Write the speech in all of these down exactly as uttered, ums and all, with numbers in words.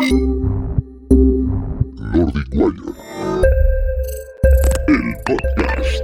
Nordic Wire, el podcast.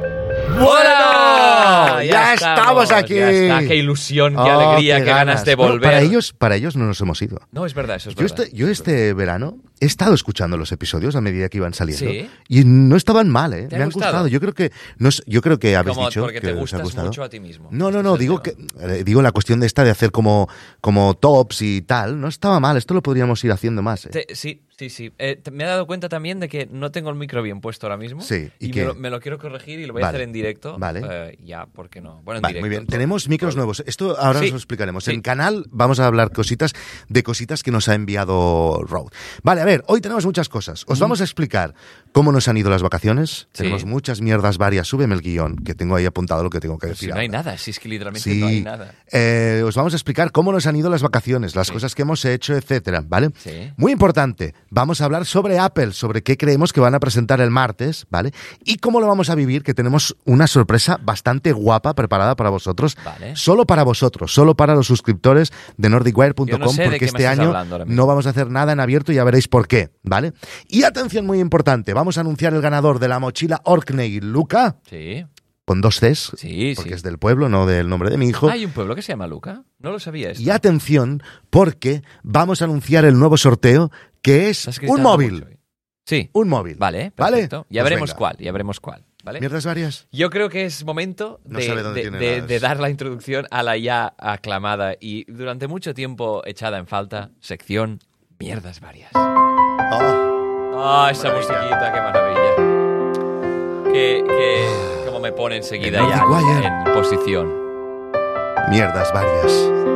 ¡Bueno! Ya estamos aquí. Ya está. Qué ilusión, qué Oh, alegría, qué qué, ganas de Bueno, volver. para ellos, para ellos no nos hemos ido. No, es verdad, eso es Yo verdad. este, yo este verano he estado escuchando los episodios a medida que iban saliendo. ¿Sí? Y no estaban mal, ¿eh? ¿Te Me ha han gustado? gustado. Yo creo que no es- yo creo que habéis Como dicho porque que te os ha gustas gustado. mucho a ti mismo. No, no, Este no, es el digo tema. que eh, digo la cuestión de esta de hacer como como tops y tal, no estaba mal, esto lo podríamos ir haciendo más, ¿eh? Te- sí, sí, sí. Eh, te- me he dado cuenta también de que no tengo el micro bien puesto ahora mismo. Sí, ¿y y qué? me lo, me lo quiero corregir y lo voy a Vale, hacer en directo. vale. Eh, ya, ¿por qué no? Bueno, en Vale, directo. muy bien. todo. Tenemos micros Todo. nuevos. Esto ahora Sí, os lo explicaremos. sí. En canal vamos a hablar cositas de cositas que nos ha enviado Road. Vale, a ver, hoy tenemos muchas cosas. Os vamos a explicar cómo nos han ido las vacaciones. Sí. Tenemos muchas mierdas varias. Súbeme el guión, que tengo ahí apuntado lo que tengo que Pero decir. si no hay ahora. nada, si es que literalmente Sí. no hay nada. Eh, os vamos a explicar cómo nos han ido las vacaciones, las Sí. cosas que hemos hecho, etcétera, ¿vale? Sí. Muy importante, vamos a hablar sobre Apple, sobre qué creemos que van a presentar el martes, ¿vale? Y cómo lo vamos a vivir, que tenemos una sorpresa bastante guapa preparada para vosotros, Vale. solo para vosotros, solo para los suscriptores de nordicwire punto com, Yo no sé de porque qué me este estás año hablando ahora mismo. no vamos a hacer nada en abierto y ya veréis por qué, ¿vale? Y atención muy importante, vamos a anunciar el ganador de la mochila Orkney, Luca, Sí, con dos Cs, sí, porque sí. es del pueblo, no del nombre de mi hijo. ¿Hay un pueblo que se llama Luca? No lo sabía esto. Y atención, porque vamos a anunciar el nuevo sorteo, que es Estás un gritando móvil. mucho hoy. Sí. Un móvil. Vale, ¿Vale? perfecto. Ya Pues veremos venga. cuál, ya veremos cuál. ¿Vale? ¿Mierdas varias? Yo creo que es momento No de, sabe dónde de- tiene de- las- de dar la introducción a la ya aclamada y durante mucho tiempo echada en falta sección Mierdas Varias. Oh, ¡Ah, esa maravilla. musiquita, qué maravilla! Que, que como me pone enseguida El ya Nordic Wire. en posición. mierdas varias.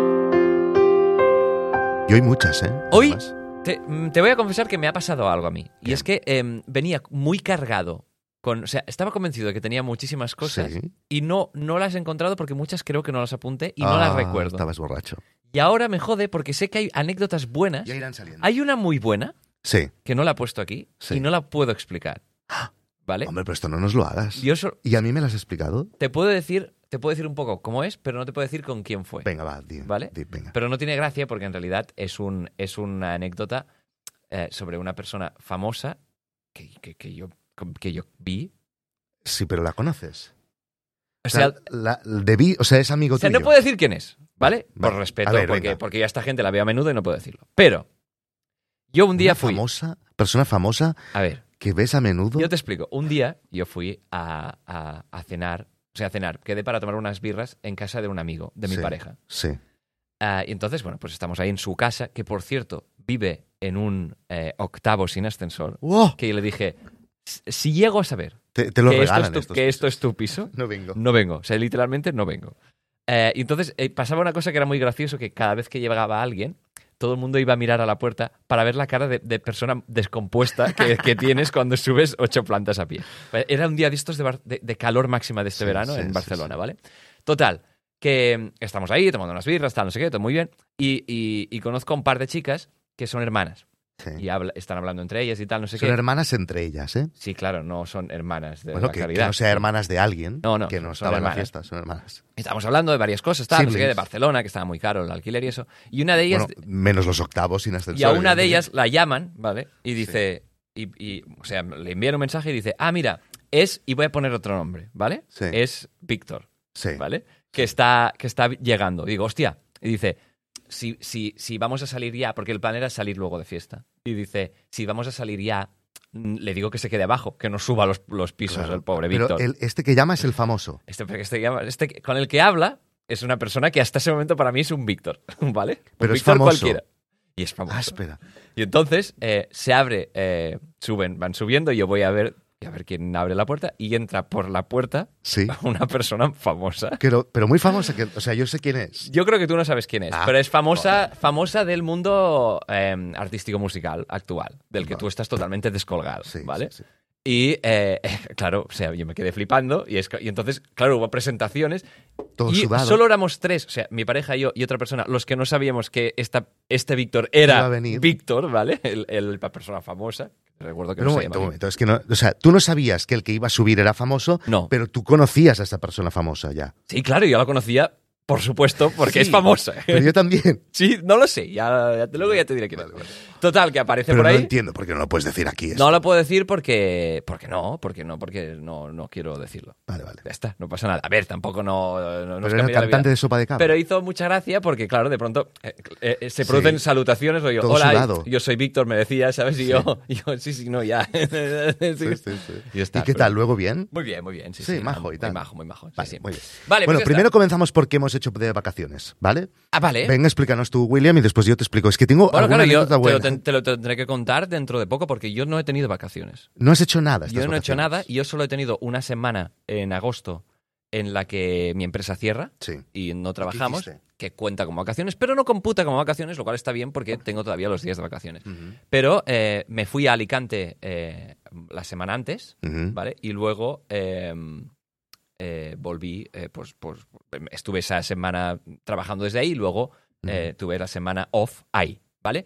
Y hoy muchas, ¿eh? Hoy Además. te, mm, te voy a confesar que me ha pasado algo a mí. Y Bien. es que em, venía muy cargado. Con, o sea, estaba convencido de que tenía muchísimas cosas Sí. y no, no las he encontrado porque muchas creo que no las apunté y no las Ah, recuerdo. Estabas borracho. Y ahora me jode porque sé que hay anécdotas buenas. Ya irán saliendo. Hay una muy buena Sí. que no la he puesto aquí Sí. y no la puedo explicar. ¿Vale? Hombre, pero esto no nos lo hagas. Yo so- ¿Y a mí me lo has explicado? te puedo decir, te puedo decir un poco cómo es, pero no te puedo decir con quién fue. Venga, va, di, ¿Vale? di, venga. Pero no tiene gracia porque en realidad es, un, es una anécdota eh, sobre una persona famosa que, que, que yo, que yo vi. Sí, pero la conoces. O sea, la, debí, o sea, es amigo o sea, tuyo. no puedo decir quién es, ¿vale? Vale. Por respeto, A ver, porque, venga. porque ya esta gente la veo a menudo y no puedo decirlo. Pero yo un día Una fui... famosa, persona famosa A ver, que ves a menudo. yo te explico. Un día yo fui a, a- a cenar, o sea, a cenar, quedé para tomar unas birras en casa de un amigo, de mi Sí, pareja. Sí. Ah, y entonces, bueno, pues estamos ahí en su casa, que por cierto, vive en un eh, octavo sin ascensor, ¡Wow! que yo le dije, "S- si llego a saber Te, te lo que, esto regalan es, tu, estos que esto pisos. es tu piso, No vengo. no vengo. O sea, literalmente no vengo. Eh, y entonces eh, pasaba una cosa que era muy gracioso, que cada vez que llegaba alguien, todo el mundo iba a mirar a la puerta para ver la cara de, de persona descompuesta que, que tienes cuando subes ocho plantas a pie. Era un día de estos de, bar- de- de calor máxima de este Sí, verano sí, en sí, Barcelona, sí. ¿vale? Total, que mm, estamos ahí tomando unas birras, tal, no sé qué, todo muy bien. Y, y- y conozco a un par de chicas que son hermanas. Sí. Y habla- están hablando entre ellas y tal, no sé Son qué. hermanas entre ellas, ¿eh? Sí, claro, no son hermanas de Bueno, la que, que caridad. no sea hermanas de alguien No, no, que no son estaba en la hermanas. fiesta, son hermanas. Estábamos hablando de varias cosas, tal, no sé qué, de Siblings. Barcelona, que estaba muy caro el alquiler y eso. Y una de ellas, Bueno, menos los octavos sin ascensor. y a una de evidentemente. ellas la llaman, ¿vale? Y dice, y, y, o sea, le envían un mensaje y dice, ah, mira, es, y voy a poner otro nombre, ¿vale? Sí. Es Víctor, Sí. ¿vale? Que está, que está llegando. Y digo, hostia, y dice, si, si, si vamos a salir ya, porque el plan era salir luego de fiesta. Y dice, si vamos a salir ya, mm, le digo que se quede abajo, que no suba los, los pisos, Claro. el pobre Pero Víctor. el- este que llama es el famoso. Este, este, este que- con el que habla es una persona que hasta ese momento para mí es un Víctor, ¿vale? Un Pero es Víctor famoso. cualquiera. Y es famoso. Ah, espera. Y entonces eh, se abre, eh, suben, van subiendo y yo voy a ver, a ver quién abre la puerta y entra por la puerta Sí. una persona famosa. Pero, pero muy famosa, que, o sea, yo sé quién es. Yo creo que tú no sabes quién es, Ah, pero es famosa, famosa del mundo eh, artístico musical actual, del que Vale. tú estás totalmente descolgado, Sí, ¿vale? sí, sí. Y eh, claro, o sea, yo me quedé flipando y, es, que- y entonces, claro, hubo presentaciones Todo y sudado. solo éramos tres, o sea, mi pareja, yo y otra persona, los que no sabíamos que esta, este Víctor Iba era a venir. Víctor, ¿vale? El, el- la persona famosa. Recuerdo que Pero no un se momento, llama un momento. Es que no, o sea, tú no sabías que el que iba a subir era famoso, No. pero tú conocías a esta persona famosa ya. Sí, claro, yo la conocía por supuesto, porque Sí, es famosa. Pero yo también. Sí, no lo sé, ya, ya te- luego ya te diré quién es. Total, que aparece Pero por no ahí. entiendo por qué no lo puedes decir aquí. esto. No lo puedo decir porque, porque no, porque no, porque no, no quiero decirlo. Vale, vale. Ya está, no pasa nada. A ver, tampoco no, no, nos Pero era el cambia la cantante vida. de Sopa de Cabra. Pero hizo mucha gracia porque, claro, de pronto eh, eh, se producen Sí. salutaciones. O yo, Todo hola, sudado. yo soy Víctor, me decía, ¿sabes? Y yo, y yo, sí, sí, no, ya. Sí. Sí, sí, sí. Y, ya está, ¿Y qué pero- tal? ¿Luego bien? Muy bien, muy bien. Sí, Sí, sí, majo muy, y tal. Muy majo, muy majo. sí, Vale, sí. muy bien. Vale, Bueno, pues ya primero está. comenzamos por qué hemos hecho de vacaciones, ¿vale? Ah, vale. Venga, explícanos tú, William, y después yo te explico. Es que tengo Bueno, alguna claro, yo anécdota te lo, buena. ten- te lo tendré que contar dentro de poco porque yo no he tenido vacaciones. No has hecho nada estas Yo no he hecho vacaciones. nada y yo solo he tenido una semana en agosto en la que mi empresa cierra Sí. y no trabajamos, hiciste? que cuenta como vacaciones, pero no computa como vacaciones, lo cual está bien porque tengo todavía los días de vacaciones. Ujú. Pero eh, me fui a Alicante eh, la semana antes, Ujú. ¿vale? Y luego eh, eh, volví, eh, pues, pues estuve esa semana trabajando desde ahí y luego eh, tuve la semana off ahí, ¿vale?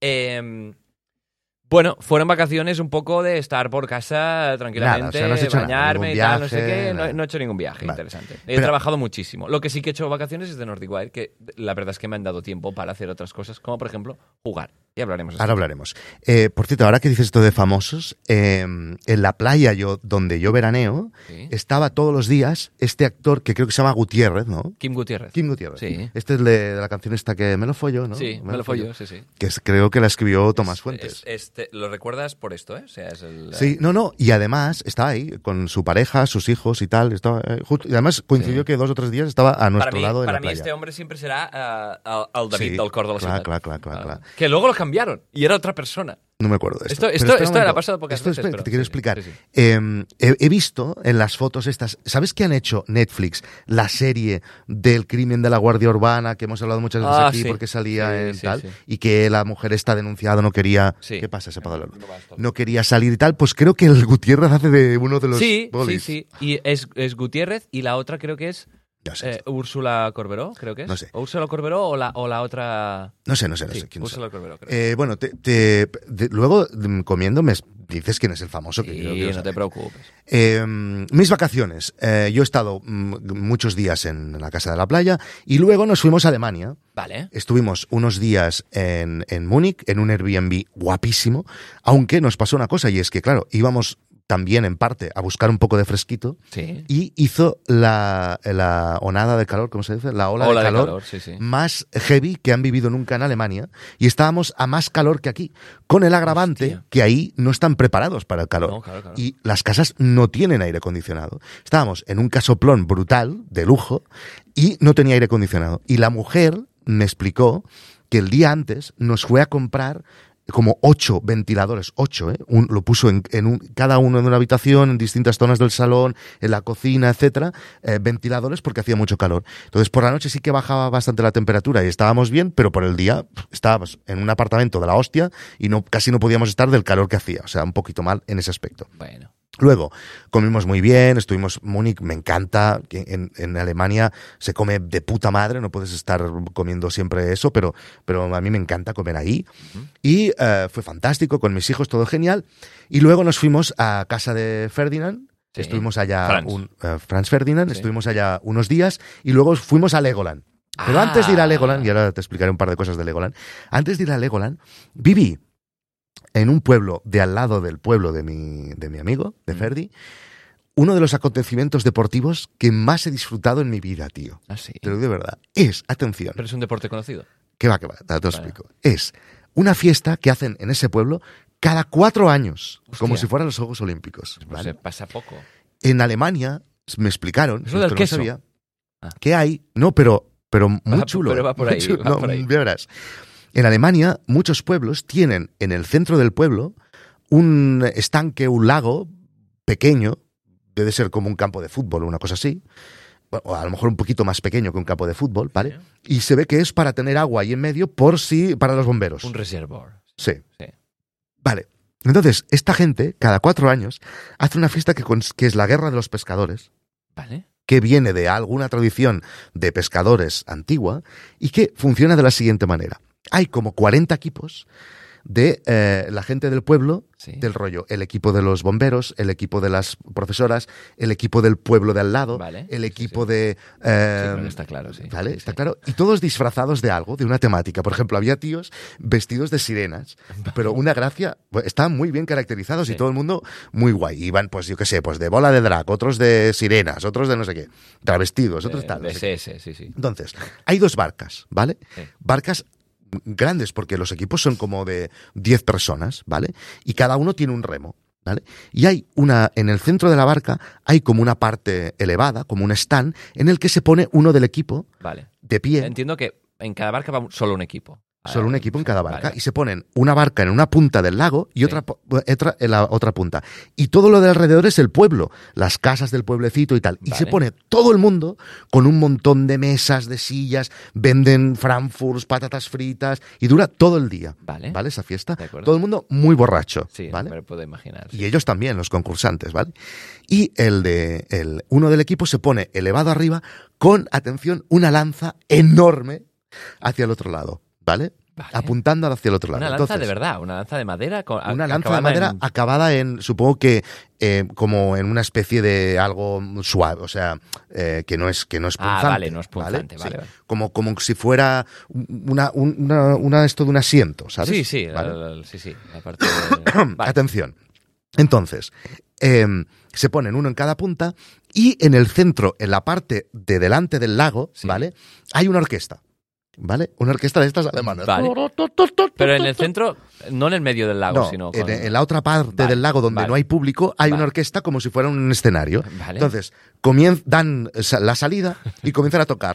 Eh, bueno, fueron vacaciones un poco de estar por casa tranquilamente, Nada, o sea, no has hecho nada, bañarme ningún y tal, no sé viaje, qué. No, nada. no he hecho ningún viaje Vale. interesante. He Pero- trabajado muchísimo. Lo que sí que he hecho vacaciones es de Nordic Wire, que la verdad es que me han dado tiempo para hacer otras cosas, como por ejemplo jugar. Y hablaremos de Ahora eso. hablaremos. Eh, por cierto, ahora que dices esto de famosos, eh, en la playa yo, donde yo veraneo, Sí. estaba todos los días este actor que creo que se llama Gutiérrez, ¿no? Kim Gutiérrez. Kim Gutiérrez. Sí. Este es de, de la canción esta que me lo follo, ¿no? Sí, me, lo follo, sí, sí. Que es- creo que la escribió Tomás Fuentes. Es- este, lo recuerdas por esto, ¿eh? O sea, es el, Sí, no, no, y además estaba ahí con su pareja, sus hijos y tal, estaba eh, justo, y además coincidió Sí. que dos o tres días estaba a nuestro para mí, lado en para la mí playa. este hombre siempre será ah, al al David Sí, del Cor de la clar, ciudad. clar, clar, clar, Ah, clar. Que luego lo cambiaron y era otra persona. No me acuerdo de esto. Esto- Pero esto- espera un esto era momento. pasado pocas Esto, veces, espera, pero- que te quiero sí, sí, explicar. sí, sí. Eh, he, he visto en las fotos estas, ¿sabes qué han hecho Netflix? La serie del crimen de la Guardia Urbana, que hemos hablado muchas veces Ah, aquí sí. porque salía Sí, en sí, tal, sí. y que la mujer está denunciada, no quería... Sí. ¿Qué pasa? Se ha apagado la luz. No basta. No quería salir y tal, pues creo que el Gutiérrez hace de uno de los Sí, bolis. sí, sí. Y es, es Gutiérrez y la otra creo que es No sé, eh, Úrsula Corberó, creo que es. No sé. O Úrsula Corberó o la, o la otra... no sé, no sé, no Sí, sé quién Úrsula son. Corberó, creo. Eh, bueno, te, te- de- luego mm, comiendo me dices quién es el famoso que yo Sí, quiero no saber. te preocupes. Eh, mis vacaciones. Eh, yo he estado mm, muchos días en la casa de la playa y luego nos fuimos a Alemania. Vale. Estuvimos unos días en, en Múnich, en un Airbnb guapísimo, aunque nos pasó una cosa y es que, claro, íbamos también en parte a buscar un poco de fresquito Sí. y hizo la, la onada de calor, ¿cómo se dice? La ola, Ola de de calor, calor, sí, sí. más heavy que han vivido nunca en Alemania y estábamos a más calor que aquí, con el agravante Hostia. que ahí no están preparados para el calor. No, claro, claro. Y las casas no tienen aire acondicionado. Estábamos en un casoplón brutal, de lujo, y no tenía aire acondicionado. Y la mujer me explicó que el día antes nos fue a comprar como ocho ventiladores, ocho, ¿eh? Un- lo puso en, en un, cada uno en una habitación, en distintas zonas del salón, en la cocina, etcétera, eh, ventiladores porque hacía mucho calor. Entonces por la noche sí que bajaba bastante la temperatura y estábamos bien, pero por el día pff, estábamos en un apartamento de la hostia y no, casi no podíamos estar del calor que hacía, o sea, un poquito mal en ese aspecto. Bueno. Luego, comimos muy bien, estuvimos Múnich, me encanta, que en, en Alemania se come de puta madre, no puedes estar comiendo siempre eso, pero, pero a mí me encanta comer ahí. Ujú. Y eh, fue fantástico, con mis hijos, todo genial. Y luego nos fuimos a casa de Ferdinand, Sí. estuvimos allá, Franz. un, eh, Franz Ferdinand, Sí. estuvimos allá unos días y luego fuimos a Legoland. Pero Ah. antes de ir a Legoland, y ahora te explicaré un par de cosas de Legoland, antes de ir a Legoland, viví en un pueblo de al lado del pueblo de mi, de mi amigo, de Mm. Ferdi, uno de los acontecimientos deportivos que más he disfrutado en mi vida, tío. Ah, sí. Te lo digo de verdad. Es, atención, Pero es un deporte conocido. que va, que va, te lo Vale. explico. Es una fiesta que hacen en ese pueblo cada cuatro años, Hostia. como si fueran los Juegos Olímpicos. Pues ¿vale? se pasa poco. En Alemania me explicaron, Eso del esto no queso. sabía, Ah. que hay, no, pero, pero muy Va- chulo. pero va por muy ahí, chulo. va No, por ahí. ya verás. En Alemania, muchos pueblos tienen en el centro del pueblo un estanque, un lago pequeño, debe ser como un campo de fútbol o una cosa así, bueno, o a lo mejor un poquito más pequeño que un campo de fútbol, ¿vale? Y se ve que es para tener agua ahí en medio por si, para los bomberos. Un reservoir. Sí. Sí. Vale. Entonces, esta gente, cada cuatro años, hace una fiesta que, cons- que es la Guerra de los Pescadores, Vale. que viene de alguna tradición de pescadores antigua y que funciona de la siguiente manera. Hay como cuarenta equipos de eh, la gente del pueblo, Sí. del rollo, el equipo de los bomberos, el equipo de las profesoras, el equipo del pueblo de al lado, Vale, el sí, equipo sí. de... Sí, eh, creo que está claro, sí. ¿Vale? Sí, Está sí. claro. Y todos disfrazados de algo, de una temática. Por ejemplo, había tíos vestidos de sirenas, pero una gracia, pues, estaban muy bien caracterizados Sí. y todo el mundo muy guay. Iban, pues yo qué sé, pues de bola de drag, otros de sirenas, otros de no sé qué, travestidos, otros De, tal. no de sé qué. S S, sí, sí. Entonces, hay dos barcas, ¿vale? Sí. Barcas grandes, porque los equipos son como de diez personas, ¿vale? Y cada uno tiene un remo, ¿vale? Y hay una, en el centro de la barca, hay como una parte elevada, como un stand, en el que se pone uno del equipo Vale. de pie. Entiendo que en cada barca va solo un equipo. Solo un equipo en cada barca. Vale, vale. Y se ponen una barca en una punta del lago y Sí. otra, po- otra en la otra punta. Y todo lo de alrededor es el pueblo, las casas del pueblecito y tal. Y Vale. se pone todo el mundo con un montón de mesas, de sillas, venden frankfurts, patatas fritas y dura todo el día. Vale. ¿Vale? Esa fiesta. De acuerdo. Todo el mundo muy borracho. Sí, ¿vale? me lo puedo imaginar. sí. Y ellos también, los concursantes, ¿vale? Y el de el, uno del equipo se pone elevado arriba con, atención, una lanza enorme hacia el otro lado, ¿vale? Vale. Apuntando hacia el otro lado. Una lanza Entonces, de verdad, una lanza de madera. Con, una lanza de acabada madera en- acabada en, supongo que eh, como en una especie de algo suave, o sea, eh, que no es que no es Ah, punzante. vale, no es punzante, vale, Sí. vale. Como, como si fuera una, una, una esto de un asiento, ¿sabes? Sí, sí, Vale. la, la- sí, sí. La parte de- vale. Atención. Entonces, eh, se ponen uno en cada punta y en el centro, en la parte de delante del lago, Sí. ¿vale? Hay una orquesta. ¿Vale? Una orquesta de estas alemanas. Vale. Pero en el centro, no en el medio del lago, No, sino en, con- en la otra parte Vale, del lago donde vale. no hay público hay Vale. una orquesta como si fuera un escenario. Vale. Entonces, comien- dan sa- la salida y comienzan a tocar.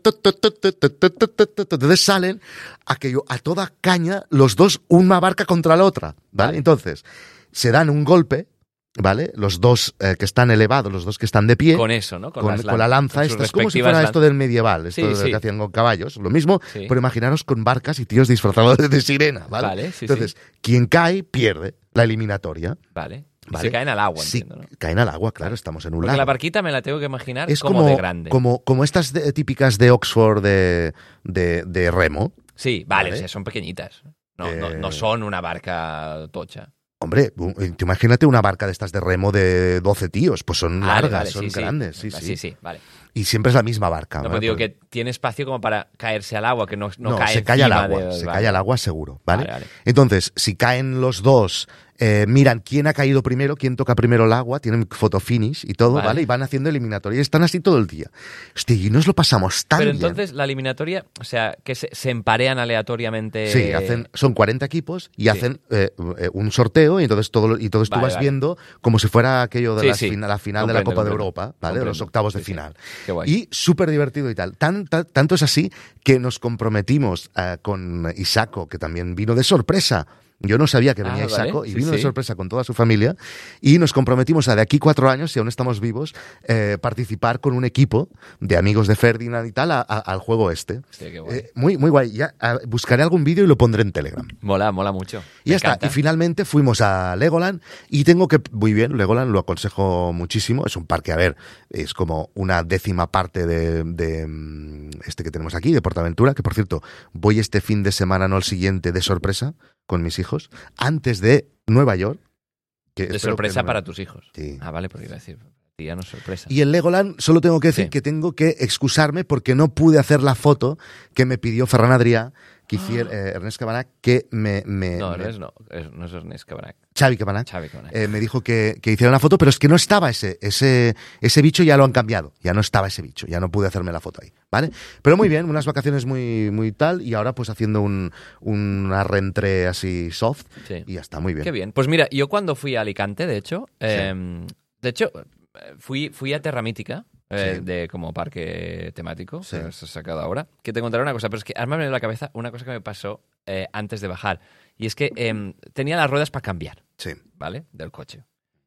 Entonces salen aquello, a toda caña los dos, una barca contra la otra. ¿Vale? Vale. Entonces, se dan un golpe, ¿vale? Los dos eh, que están elevados, los dos que están de pie. Con eso, ¿no? Con, las con la lan- lanza, con sus esta es como si respectivas fuera lan- esto del medieval, esto Sí, de sí. que hacían con caballos, lo mismo, Sí. pero imaginaros con barcas y tíos disfrazados de, de sirena, ¿vale? Vale, sí, Entonces, sí. quien cae pierde la eliminatoria. Vale. Y Vale. se caen al agua, Sí, entiendo, ¿no? caen al agua, claro, estamos en un Porque lago. la barquita me la tengo que imaginar Es como, como, de grande. como, como estas de- típicas de Oxford de, de, de remo. Sí, vale, Vale. o sea, son pequeñitas. No, no, Eh, no son una barca tocha. Hombre, un- tú imagínate una barca de estas de remo de doce tíos, pues son Vale, largas, vale, son sí, sí. grandes, sí, Ah, sí, sí, sí, vale. Y siempre es la misma barca. No, ¿vale? pero digo Porque- que tiene espacio como para caerse al agua, que no, no, No, cae se cae al encima agua, de- se vale. cae al agua seguro, ¿vale? Vale, vale. Entonces, si caen los dos, eh, miran quién ha caído primero, quién toca primero el agua, tienen foto finish y todo, Vale. ¿vale? Y van haciendo eliminatoria y están así todo el día. Hostia, y nos lo pasamos tan Pero bien. entonces la eliminatoria, o sea, que se, se emparean aleatoriamente. Sí, hacen, son cuarenta equipos y hacen eh, eh, un sorteo y entonces todo lo- y entonces tú Vale, vas vale. viendo como si fuera aquello de Sí, la, sí. fina- la final de la Comprendo, Copa de comprendo. Europa, ¿vale? De los Comprendo. octavos de Sí, sí. final. Qué guay. Y súper divertido y tal. Tan, tan- tanto es así que nos comprometimos eh, con Isaco, que también vino de sorpresa. Yo no sabía que Ah, venía vale. Isaco y Sí, vino de sí. sorpresa con toda su familia y nos comprometimos a de aquí cuatro años, si aún estamos vivos, eh, participar con un equipo de amigos de Ferdinand y tal a- a- al juego este. Hostia, qué guay. Eh, muy, muy guay. Ya, ah, buscaré algún vídeo y lo pondré en Telegram. Mola, mola mucho. Y Me ya está. encanta. Y finalmente fuimos a Legoland y tengo que... Muy bien, Legoland lo aconsejo muchísimo. Es un parque, a ver, es como una décima parte de, de, mm, este que tenemos aquí, de Portaventura, que por cierto, voy este fin de semana, no el siguiente, de sorpresa con mis hijos, antes de Nueva York. Que De espero sorpresa que no- para tus hijos. Sí. Ah, vale, porque iba a decir, ti ya no es sorpresa. Y en Legoland solo tengo que decir Sí. que tengo que excusarme porque no pude hacer la foto que me pidió Ferran Adrià, que hiciera eh, Ernest Cabanac, que me... me- no, me- Ernest no, es- no es Ernest Cabanac. Xavi Cabanac. Xavi Cabanac. eh, me dijo que, que hiciera la foto, pero es que no estaba ese, ese, ese bicho, ya lo han cambiado. Ya no estaba ese bicho, ya no pude hacerme la foto ahí, ¿vale? Pero muy bien, unas vacaciones muy, muy tal, y ahora pues haciendo un, una reentré así soft, Sí. y ya está, muy bien. Qué bien. Pues mira, yo cuando fui a Alicante, de hecho, eh, de hecho, eh, fui, fui a Terra Mítica, eh, Sí. de como parque temático, Sí. que se ha sacado ahora, que te contaré una cosa, pero es que ahora me ha venido a la cabeza una cosa que me pasó eh, antes de bajar, y es que eh, tenía las ruedas para cambiar, Sí. ¿vale? Del coche.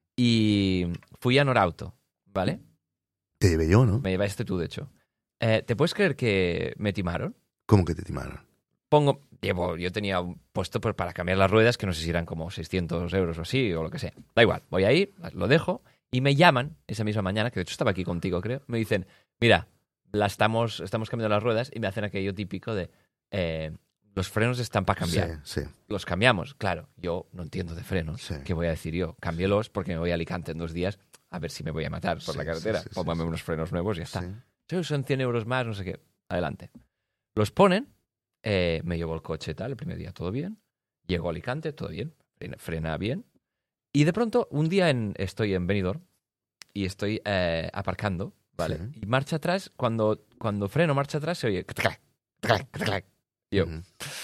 Y fui a Norauto, ¿vale? Te llevé yo, ¿no? Me llevaste tú, de hecho. Eh, ¿Te puedes creer que me timaron? ¿Cómo que te timaron? Pongo, llevo, yo tenía un puesto pues, para cambiar las ruedas, que no sé si eran como seiscientos euros o así, o lo que sea. Da igual, voy ahí, lo dejo, y me llaman esa misma mañana, que de hecho estaba aquí contigo, creo. Me dicen, mira, la estamos, estamos cambiando las ruedas, y me hacen aquello típico de, eh, los frenos están para cambiar. Sí, sí. Los cambiamos, claro. Yo no entiendo de frenos. Sí. ¿Qué voy a decir yo? Cámbielos porque me voy a Alicante en dos días a ver si me voy a matar por Sí, la carretera. sí, sí, Póngame sí. unos frenos nuevos y ya está. Sí. Sí, son cien euros más, no sé qué. Adelante. Los ponen, eh, me llevo el coche tal, el primer día todo bien. Llego a Alicante, todo bien. Frena, frena bien. Y de pronto, un día en, estoy en Benidorm y estoy eh, aparcando, ¿vale? Sí. Y marcha atrás, cuando, cuando freno marcha atrás, se oye... clac, clac, clac. Y yo, Ujú.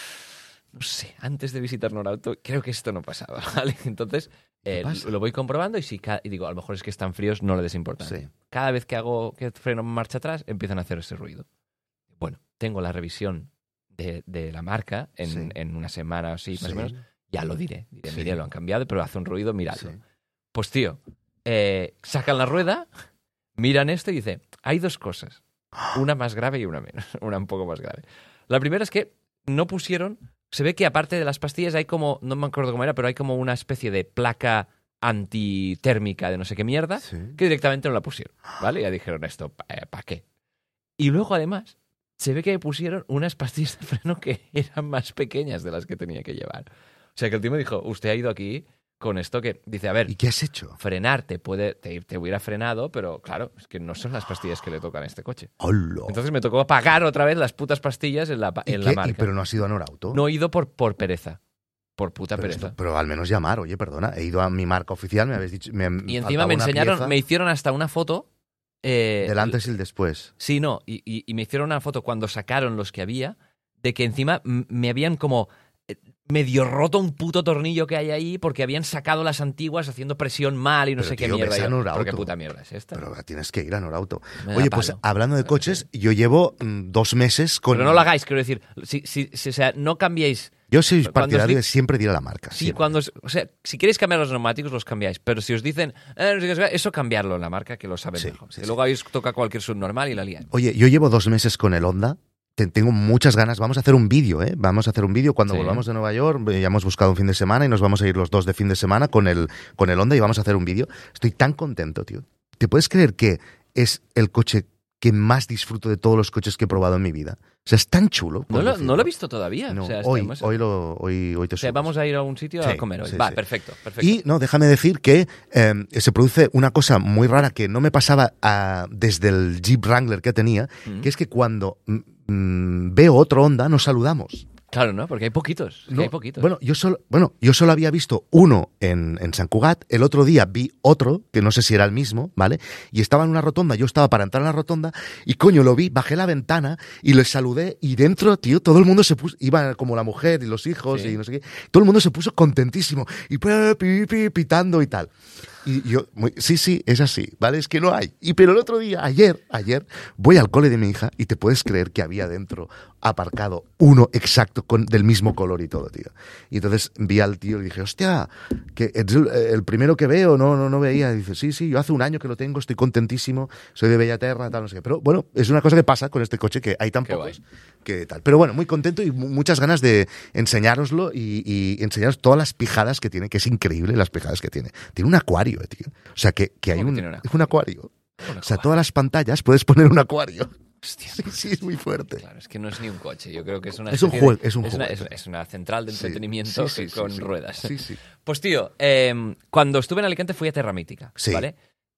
no sé, antes de visitar Norauto, creo que esto no pasaba, ¿vale? Entonces, ¿Qué eh, pasa? lo voy comprobando y, si ca- y digo, a lo mejor es que están fríos, no le des importancia. Sí. Cada vez que hago que freno marcha atrás, empiezan a hacer ese ruido. Bueno, tengo la revisión de, de la marca en, Sí. en una semana o así, más Sí. o menos. Ya lo diré. Diré, Sí. mire, lo han cambiado, pero hace un ruido, miradlo. Sí. Pues tío, eh, sacan la rueda, miran esto y dicen, hay dos cosas. Una más grave y una menos. Una un poco más grave. La primera es que no pusieron... Se ve que aparte de las pastillas hay como... No me acuerdo cómo era, pero hay como una especie de placa antitérmica de no sé qué mierda Sí. que directamente no la pusieron. ¿Vale? Ya dijeron esto, ¿para qué? Y luego además se ve que pusieron unas pastillas de freno que eran más pequeñas de las que tenía que llevar. O sea que el tío me dijo, usted ha ido aquí con esto que... Dice, a ver... ¿Y qué has hecho? Frenar te puede te, te hubiera frenado, pero claro, es que no son las pastillas que le tocan a este coche. ¡Hola! Entonces me tocó pagar otra vez las putas pastillas en la, pa- ¿Y en qué? la ¿Y marca. pero no has ido a Norauto? No he ido por, por pereza. Por puta pero, pereza. esto- pero al menos llamar, oye, perdona, he ido a mi marca oficial, me habéis dicho... Me Y encima faltaba me una enseñaron, pieza me hicieron hasta una foto. Eh, del antes y el después. Sí, no, y, y- y me hicieron una foto cuando sacaron los que había, de que encima m- me habían como eh, medio roto un puto tornillo que hay ahí porque habían sacado las antiguas haciendo presión mal y no Pero, sé qué tío, mierda. ves a Y yo, Norauto. ¿pero qué puta mierda es esta? Pero tienes que ir a Norauto. Me da Oye, pues palo. hablando de coches, yo llevo mm, dos meses con... Pero no lo hagáis, quiero decir, si, si, si- o sea, no cambiéis. Yo soy Cuando partidario os di- de siempre de ir a la marca. Sí, siempre. cuando os- o sea, si queréis cambiar los neumáticos, los cambiáis. Pero si os dicen, "Eh, no sé qué, eso cambiarlo en la marca, que lo saben Sí, mejor. sí, que sí. luego ahí os toca cualquier subnormal y la lían. Oye, yo llevo dos meses con el Honda. Te- Tengo muchas ganas. Vamos a hacer un vídeo, ¿eh? Vamos a hacer un vídeo cuando Sí. volvamos de Nueva York. Ya hemos buscado un fin de semana y nos vamos a ir los dos de fin de semana con el, con el Honda y vamos a hacer un vídeo. Estoy tan contento, tío. ¿Te puedes creer que es el coche que más disfruto de todos los coches que he probado en mi vida? O sea, es tan chulo. No por lo, decirlo. no lo he visto todavía. No, o sea, hoy, estamos- hoy, lo, hoy, hoy te o sea, subes. vamos a ir a un sitio a Sí, comer hoy. sí, Va, sí. perfecto, perfecto. Y no, déjame decir que eh, se produce una cosa muy rara que no me pasaba ah, desde el Jeep Wrangler que tenía, Mm. que es que cuando mm, mm, veo otro Honda nos saludamos. Claro, ¿no? Porque hay poquitos. es que No, hay poquitos. Bueno, yo solo, bueno, yo solo había visto uno en, en San Cugat, el otro día vi otro, que no sé si era el mismo, ¿vale? Y estaba en una rotonda, yo estaba para entrar en la rotonda, y coño, lo vi, bajé la ventana y les saludé, y dentro, tío, todo el mundo se puso, iba como la mujer y los hijos Sí. y no sé qué, todo el mundo se puso contentísimo, y pi, pi, pi, pitando y tal. Y yo, muy- sí, sí, es así, ¿vale? Es que no hay. Y pero el otro día, ayer, ayer, voy al cole de mi hija y te puedes creer que había dentro aparcado uno exacto con, del mismo color y todo, tío. Y entonces vi al tío y dije, hostia, que es el, el primero que veo, no, no, no veía. Y dice, sí, sí, yo hace un año que lo tengo, estoy contentísimo, soy de Bellaterra, tal, no sé qué. Pero bueno, es una cosa que pasa con este coche, que hay tan Qué pocos que tal. Pero bueno, muy contento y mu- muchas ganas de enseñároslo y, y enseñaros todas las pijadas que tiene, que es increíble las pijadas que tiene. Tiene un acuario, eh, tío. O sea, que, que hay ¿Cómo que un, tiene un acuario? un acuario. Una O sea, cosa. todas las pantallas puedes poner un acuario. Hostia, Sí, sí, es muy fuerte. claro, es que no es ni un coche. Yo creo que es una. Es un especie de- juego- es un una, juguete. es- es una central de Sí, entretenimiento sí, sí, sí, con sí. ruedas. Sí, sí. Pues tío, eh, cuando estuve en Alicante fui a Terra Mítica, Sí. ¿vale?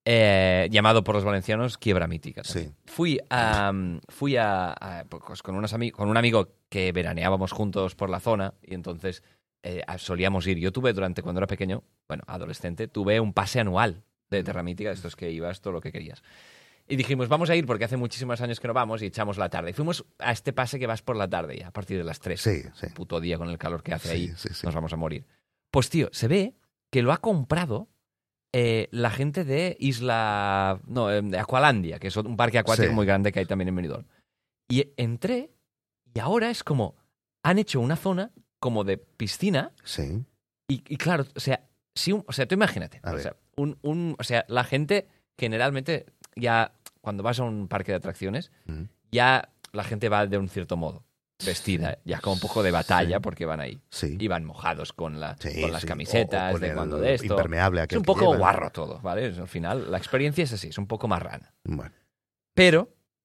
Eh, llamado por los valencianos Quiebra Mítica. también. Sí. Fui a, fui a, a- pues con, unos ami- con un amigo que veraneábamos juntos por la zona y entonces eh, a- solíamos ir. Yo tuve durante, cuando era pequeño, bueno, adolescente, tuve un pase anual de Terra Mítica, de estos que ibas todo lo que querías. Y dijimos, vamos a ir porque hace muchísimos años que no vamos y echamos la tarde. Y fuimos a este pase que vas por la tarde ya, a partir de las tres. Sí, sí. Puto día con el calor que hace Sí, ahí, sí, sí. nos vamos a morir. Pues tío, se ve que lo ha comprado eh, la gente de Isla... No, eh, de Aqualandia, que es un parque acuático Sí. muy grande que hay también en Benidorm. Y entré y ahora es como... Han hecho una zona como de piscina Sí. y, y claro, o sea, si un- o sea, tú imagínate. A O ver. sea, un, un- o sea, la gente generalmente ya cuando vas a un parque de atracciones, Mm. ya la gente va de un cierto modo, vestida, ya como un poco de batalla Sí. porque van ahí. Sí. Y van mojados con, la, Sí, con las sí. camisetas, O- o con de el cuando de esto. impermeable Es aquel un que poco llevan. guarro todo, ¿vale? Al final, la experiencia es así, es un poco marrana. Bueno. Pero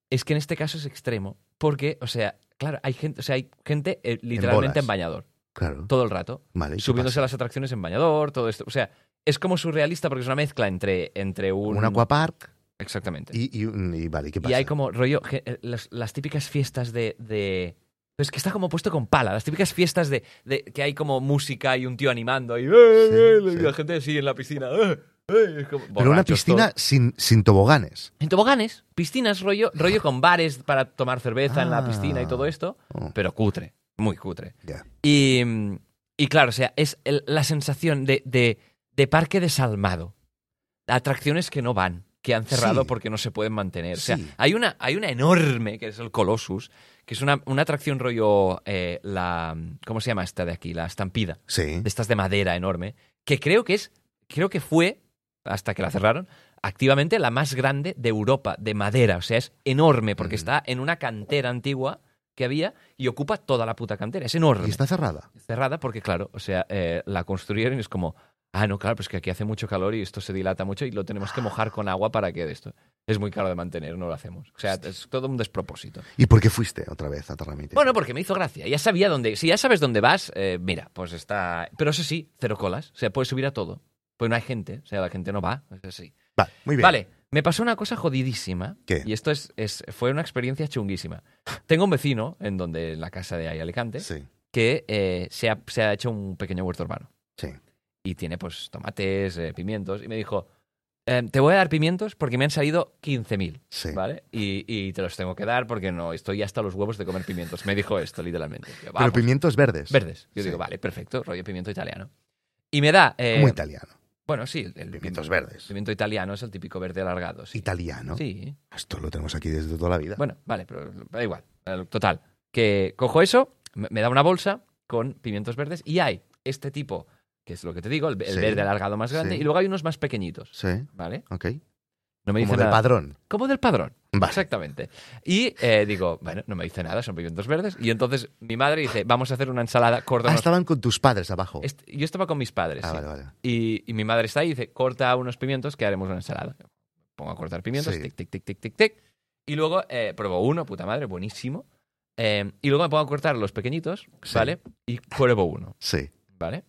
es que en este caso es extremo. Porque, o sea, claro, hay gente, o sea, hay gente eh, literalmente en, bolas. en bañador. Claro. Todo el rato. Vale, ¿y qué subiéndose a pasa? las atracciones en bañador, todo esto. O sea, es como surrealista porque es una mezcla entre, entre un... Un aquapark Exactamente. y, y, un- y vale, ¿qué pasa? Y hay como rollo, ge- eh, las, las típicas fiestas de, de... Es que está como puesto con pala, las típicas fiestas de, de que hay como música y un tío animando y, ¡eh, eh! Sí, y sí. la gente así en la piscina. ¡Eh, eh! Es como- Pero una borrachos piscina todos. sin, sin toboganes. En toboganes, piscinas, rollo, rollo con bares para tomar cerveza en la Ah. piscina y todo esto, Oh, pero cutre, muy cutre. ya. Y, mm, y claro, o sea, es el- la sensación de, de, de parque desalmado. Atracciones que no van, que han cerrado Sí. porque no se pueden mantener. O sea, Sí. hay una, hay una enorme, que es el Colossus, que es una, una atracción rollo, eh, la, ¿cómo se llama esta de aquí? La estampida, Sí. de estas de madera enorme, que creo que es, creo que fue, hasta que la cerraron, activamente la más grande de Europa, de madera. O sea, es enorme, porque Mm. está en una cantera antigua que había y ocupa toda la puta cantera. Es enorme Y está cerrada. cerrada porque, claro, o sea, eh, la construyeron y es como, ah, no, claro, pues que aquí hace mucho calor y esto se dilata mucho y lo tenemos que mojar con agua para que de esto. Es muy caro de mantener, no lo hacemos. O sea, es todo un despropósito. ¿Y por qué fuiste otra vez a Terramite? Bueno, porque me hizo gracia. Ya sabía dónde. Si ya sabes dónde vas, eh, mira, pues está. Pero eso sí, cero colas. O sea, puedes subir a todo. Pues no hay gente. O sea, la gente no va. Es así. Vale, muy bien. Vale, me pasó una cosa jodidísima. ¿Qué? Y esto es, es, fue una experiencia chunguísima. Tengo un vecino, en donde, en la casa de ahí, Alicante, Sí, que eh, se, ha, se ha hecho un pequeño huerto urbano. sí. Y tiene, pues, tomates, eh, pimientos. Y me dijo, eh, te voy a dar pimientos porque me han salido quince mil, Sí. ¿vale? Y, y te los tengo que dar porque no estoy hasta los huevos de comer pimientos. Me dijo esto, literalmente. Yo, Pero "Vamos". pimientos verdes. Verdes. Yo Sí. digo, vale, perfecto, rollo pimiento italiano. Y me da... eh, Como italiano. bueno, sí, el, el Pimientos verdes. pimiento italiano es el típico verde alargado. Sí. Italiano. Sí. Esto lo tenemos aquí desde toda la vida. Bueno, vale, pero da igual. Eh, Total. Que cojo eso, me me da una bolsa con pimientos verdes y hay este tipo, que es lo que te digo, el, el Sí. verde alargado más grande, Sí. y luego hay unos más pequeñitos, Sí, ¿vale? ok. No me dice Como del nada. padrón. Como del padrón. Vale. Exactamente. Y eh, digo, bueno, no me dice nada, son pimientos verdes. Y entonces mi madre dice, vamos a hacer una ensalada, corta Ah, unos- estaban con tus padres abajo. Est- Yo estaba con mis padres. Ah, sí. vale, vale. Y, y mi madre está ahí y dice, corta unos pimientos que haremos una ensalada. Pongo a cortar pimientos, Sí. tic, tic, tic, tic, tic, tic. Y luego eh, pruebo uno, puta madre, buenísimo. Eh, y luego me pongo a cortar los pequeñitos, Sí. ¿vale? Y pruebo uno, Sí. ¿vale?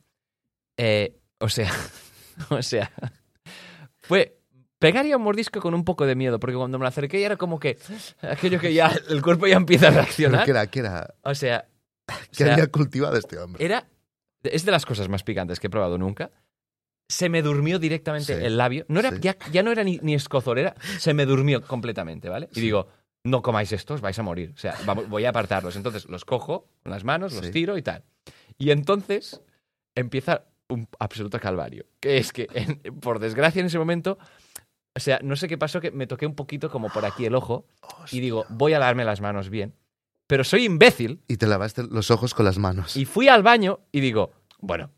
Eh, o sea, o sea, fue pegaría un mordisco con un poco de miedo, porque cuando me lo acerqué ya era como que aquello que ya el cuerpo ya empieza a ¿Pero reaccionar. qué era? ¿Qué era? O sea, o ¿Qué sea, había cultivado este hombre? era es de las cosas más picantes que he probado nunca. Se me durmió directamente Sí. el labio. No era, Sí. ya, ya no era ni, ni escozor, era, se me durmió completamente, ¿vale? Y Sí. digo, no comáis estos, vais a morir. O sea, vamos- voy a apartarlos. Entonces los cojo con las manos, los Sí. tiro y tal. Y entonces empieza un absoluto calvario. Que es que, en- por desgracia, en ese momento, o sea, no sé qué pasó, que me toqué un poquito como por aquí el ojo y digo, voy a lavarme las manos bien. Pero soy imbécil Y te lavaste los ojos con las manos. y fui al baño y digo, bueno,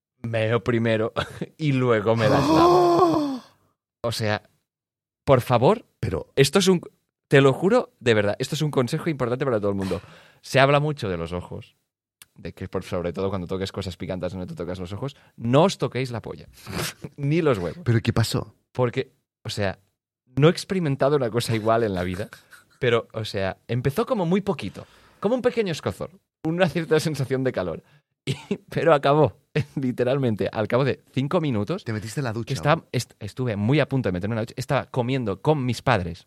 meo primero y luego me las lavo. ¡Oh! O sea, por favor, Pero, esto es un... Te lo juro, de verdad, esto es un consejo importante para todo el mundo. Se habla mucho de los ojos, de que por sobre todo cuando toques cosas picantes no te tocas los ojos, no os toquéis la polla, ni los huevos. ¿pero qué pasó? Porque, o sea, no he experimentado una cosa igual en la vida, pero, o sea, empezó como muy poquito, como un pequeño escozor, una cierta sensación de calor. Y- pero acabó, literalmente, al cabo de cinco minutos, Te metiste en la ducha. que estaba, est- estuve muy a punto de meterme en la ducha, estaba comiendo con mis padres,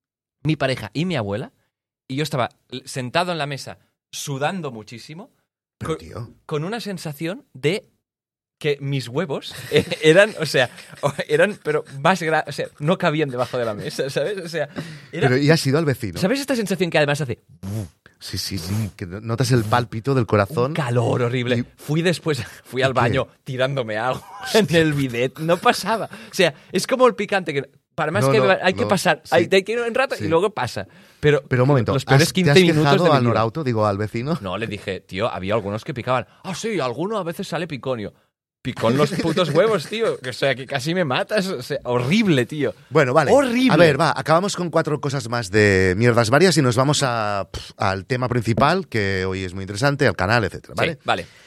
mi pareja y mi abuela, y yo estaba l- sentado en la mesa sudando muchísimo, Pero, co- tío, con una sensación de que mis huevos eh, eran, o sea, o- eran, pero más grandes, o sea, no cabían debajo de la mesa, ¿sabes? O sea, era- pero y has ido al vecino. ¿sabes esta sensación que además hace Sí, sí, sí. Que notas el pálpito del corazón. un calor horrible? Y- Fui después, fui al qué? baño tirándome algo en el bidet, no pasaba. O sea, es como el picante que para más No, que no, beber, hay que no, pasar, sí. hay, hay que ir un rato Sí. y luego pasa. Pero, Pero un momento, los peores ¿has- quince ¿te has minutos quejado de mi al vida. Norauto, digo, al vecino? No, le dije, tío, había algunos que picaban. Ah, sí, alguno a veces sale piconio. Picón los putos huevos, tío. O sea, que casi me matas. O sea, horrible, tío. Bueno, vale. Horrible. A ver, va, acabamos con cuatro cosas más de mierdas varias y nos vamos a, pf, al tema principal, que hoy es muy interesante, al canal, etcétera, ¿vale? Sí, vale.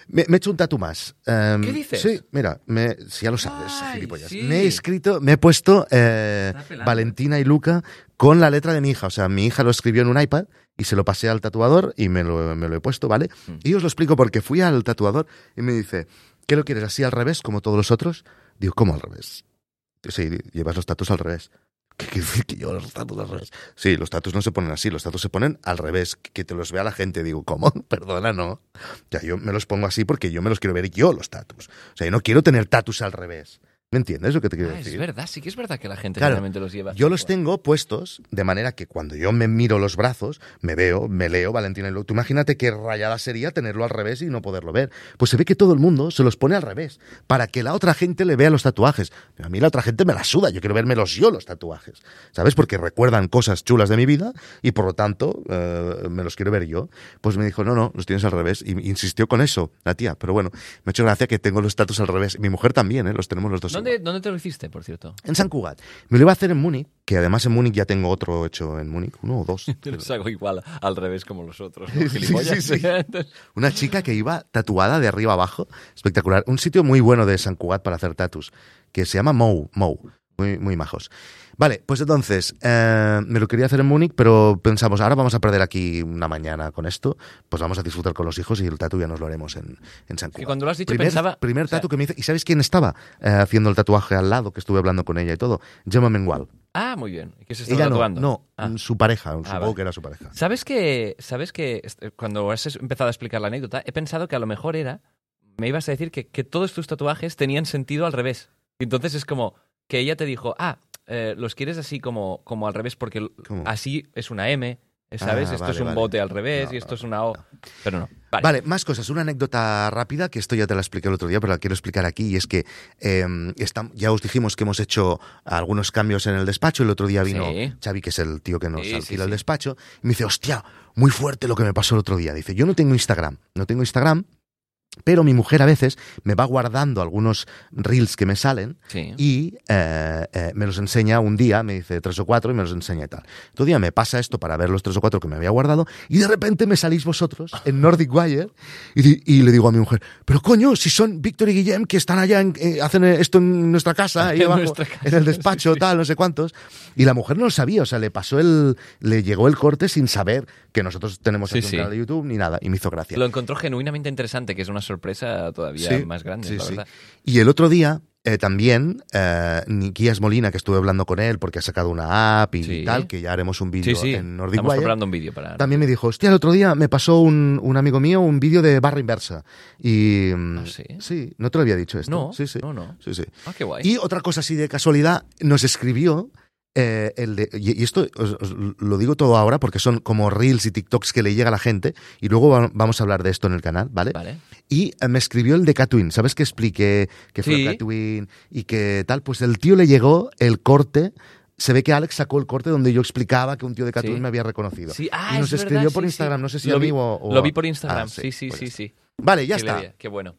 Me, me he hecho un tatu más. Um, ¿Qué dices? Sí, mira, me, si ya lo sabes, Ay, gilipollas. sí. Me he escrito, me he puesto eh, Está pelando. Valentina y Luca con la letra de mi hija. O sea, mi hija lo escribió en un iPad y se lo pasé al tatuador y me lo, me lo he puesto, ¿vale? Mm. Y os lo explico porque fui al tatuador y me dice, ¿qué lo quieres así al revés como todos los otros? Digo, ¿cómo al revés? Sí, llevas los tatus al revés. ¿Qué quiere decir que yo los tatus al revés? Sí, los tatus no se ponen así, los tatus se ponen al revés, que te los vea la gente. Digo, ¿cómo? Perdona, no. Ya, yo me los pongo así porque yo me los quiero ver yo, los tatus. O sea, yo no quiero tener tatus al revés. ¿Me entiendes lo que te quiero Ah, decir? es verdad, sí que es verdad que la gente Claro, generalmente los lleva. Yo los tengo puestos de manera que cuando yo me miro los brazos, me veo, me leo Valentina y Luca. Tú imagínate qué rayada sería tenerlo al revés y no poderlo ver. Pues se ve que todo el mundo se los pone al revés para que la otra gente le vea los tatuajes. Pero a mí la otra gente me la suda, yo quiero vérmelos yo los tatuajes. ¿Sabes? Porque recuerdan cosas chulas de mi vida y por lo tanto eh, me los quiero ver yo. Pues me dijo, no, no, los tienes al revés. Y insistió con eso, la tía. Pero bueno, me ha hecho gracia que tengo los tatus al revés. Mi mujer también, ¿eh? Los tenemos los dos. ¿Dónde, ¿Dónde te lo hiciste, por cierto? En Sant Cugat. Me lo iba a hacer en Múnich, que además en Múnich ya tengo otro hecho en Múnich, uno o dos. Te los hago igual, al revés como los otros, ¿no? Sí, sí, Gilipollas. sí, sí. Una chica que iba tatuada de arriba abajo, espectacular. Un sitio muy bueno de Sant Cugat para hacer tatus, que se llama Mou, Mou. Muy, muy majos. Vale, pues entonces, eh, me lo quería hacer en Múnich, pero pensamos, ahora vamos a perder aquí una mañana con esto, pues vamos a disfrutar con los hijos y el tatu ya nos lo haremos en, en Sant Cugat. Y cuando lo has dicho primer, pensaba... Primer o sea, tatu que me hice, ¿y sabes quién estaba eh, haciendo el tatuaje al lado, que estuve hablando con ella y todo? Gemma Mengual. Ah, muy bien. ¿Y qué se está Ella no, tatuando? no, Ah. su pareja, supongo vale. que era su pareja. ¿Sabes que, ¿Sabes que este, cuando has empezado a explicar la anécdota, he pensado que a lo mejor era, me ibas a decir que, que todos tus tatuajes tenían sentido al revés. Y entonces es como que ella te dijo, ah, eh, los quieres así como, como al revés porque ¿Cómo? así es una M, ¿sabes? Ah, esto vale, es un vale. bote al revés No, y esto no, es una O. no. Pero no. Vale. Vale, más cosas. Una anécdota rápida, que esto ya te la expliqué el otro día, pero la quiero explicar aquí, y es que eh, está- ya os dijimos que hemos hecho algunos cambios en el despacho. El otro día vino Sí. Xavi, que es el tío que nos Sí, sí, alquila el sí. despacho, y me dice, hostia, muy fuerte lo que me pasó el otro día. Dice, yo no tengo Instagram, no tengo Instagram, pero mi mujer a veces me va guardando algunos reels que me salen Sí. y eh, eh, me los enseña un día, me dice tres o cuatro y me los enseña y tal. Otro día me pasa esto para ver los tres o cuatro que me había guardado y de repente me salís vosotros en Nordic Wire y, di- y le digo a mi mujer, pero coño, si son Víctor y Guillem que están allá, en, eh, hacen esto en nuestra casa, ahí En abajo, nuestra casa, en el despacho, sí, sí. tal, no sé cuántos. Y la mujer no lo sabía, o sea, le pasó el, le llegó el corte sin saber que nosotros tenemos Sí, aquí un sí. canal de YouTube ni nada y me hizo gracia. Lo encontró genuinamente interesante, que es una sorpresa todavía Sí, más grande, sí, la sí. verdad. Y el otro día eh, también, eh, Niquías Molina, que estuve hablando con él porque ha sacado una app y Sí. tal, que ya haremos un vídeo Sí, sí. en Nordic Estamos Wire, preparando un vídeo para... también me dijo, hostia, el otro día me pasó un, un amigo mío un vídeo de barra inversa. Y mm, ¿Ah, sí? sí, no te lo había dicho esto. No, sí, sí. no, no. Sí, sí. Ah, qué guay. Y otra cosa así de casualidad, nos escribió eh, el de, y y esto os, os lo digo todo ahora porque son como reels y TikToks que le llega a la gente y luego va- vamos a hablar de esto en el canal, ¿vale? Vale. Y eh, me escribió el de Catwin, ¿sabes que expliqué que fue Sí. Catwin y que tal? Pues el tío le llegó el corte. Se ve que Alex sacó el corte donde yo explicaba que un tío de Catwin Sí. me había reconocido. Sí, ah, y nos es escribió verdad, por sí, Instagram, sí. no sé si lo a mí vi, o, o Lo a- vi por Instagram, Ah, sí, sí, pues sí, ya está. sí. Vale, ya Qué está. leía, Qué bueno.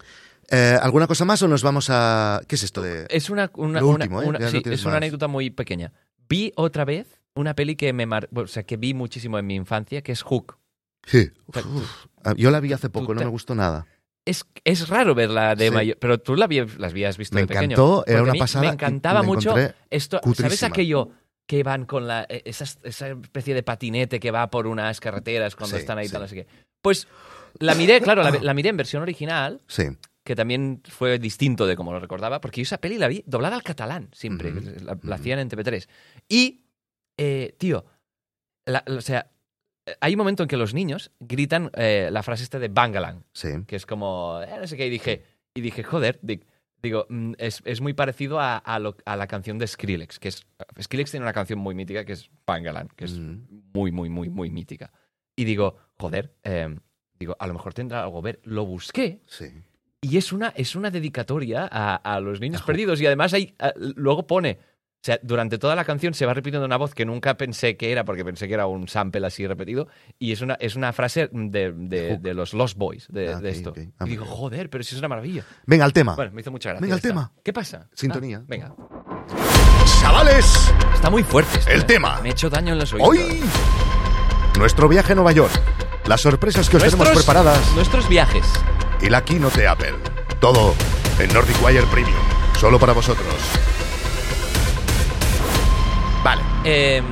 Eh, ¿Alguna cosa más o nos vamos a...? ¿Qué es esto de...? Es una, una, Lo una- último, ¿eh? una- Ya no sí, tienes es una más. anécdota muy pequeña. Vi otra vez una peli que me mar... o sea, que vi muchísimo en mi infancia, que es Hook. Sí. O sea, Uf. Ah, Yo la vi hace poco, tú no te- me gustó nada. Es, es raro verla de Sí. mayor, pero tú la habías, las habías visto Me de pequeño. encantó, era Porque una a mí pasada Me y encantaba la mucho encontré esto. ¿Sabes cutrísima. aquello que van con la eh, esa, esa especie de patinete que va por unas carreteras cuando Sí, están ahí sí. tal, no sé qué? Pues la miré, claro, la, la miré en versión original, Sí. que también fue distinto de como lo recordaba, porque yo esa peli la vi doblada al catalán siempre, Ujú, la, la ujú. hacían en T V tres. Y, eh, tío, la- la- o sea, hay un momento en que los niños gritan eh, la frase esta de Bangalang, Sí. que es como, eh, no sé qué, y dije, y dije joder, di- digo, mm, es, es muy parecido a, a, lo- a la canción de Skrillex, que es, Skrillex tiene una canción muy mítica que es Bangalang, que es Mm. muy, muy, muy, muy mítica. Y digo, joder, eh, digo, a lo mejor tendrá algo que ver. Lo busqué Sí. y es una, es una dedicatoria a, a los niños Ajo. perdidos. Y además hay, a- luego pone, o sea, durante toda la canción se va repitiendo una voz que nunca pensé que era, porque pensé que era un sample así repetido. Y es una, es una frase de, de, Hook. de los Lost Boys, de, Ah, de ok, esto. ok. Ah, Y muy digo, bien. joder, pero si es una maravilla. Venga, al tema. Bueno, me hizo mucha gracia. Venga, el ya está. tema. ¿Qué pasa? Sintonía. Ah, venga. Chavales, Está muy fuerte esto, El eh. tema. Me he hecho daño en los oídos. hoy nuestro viaje a Nueva York. Las sorpresas que os tenemos Nuestros- preparadas. Nuestros viajes. y la keynote de Apple. Todo en Nordic Wire Premium, solo para vosotros. Vale. Eh,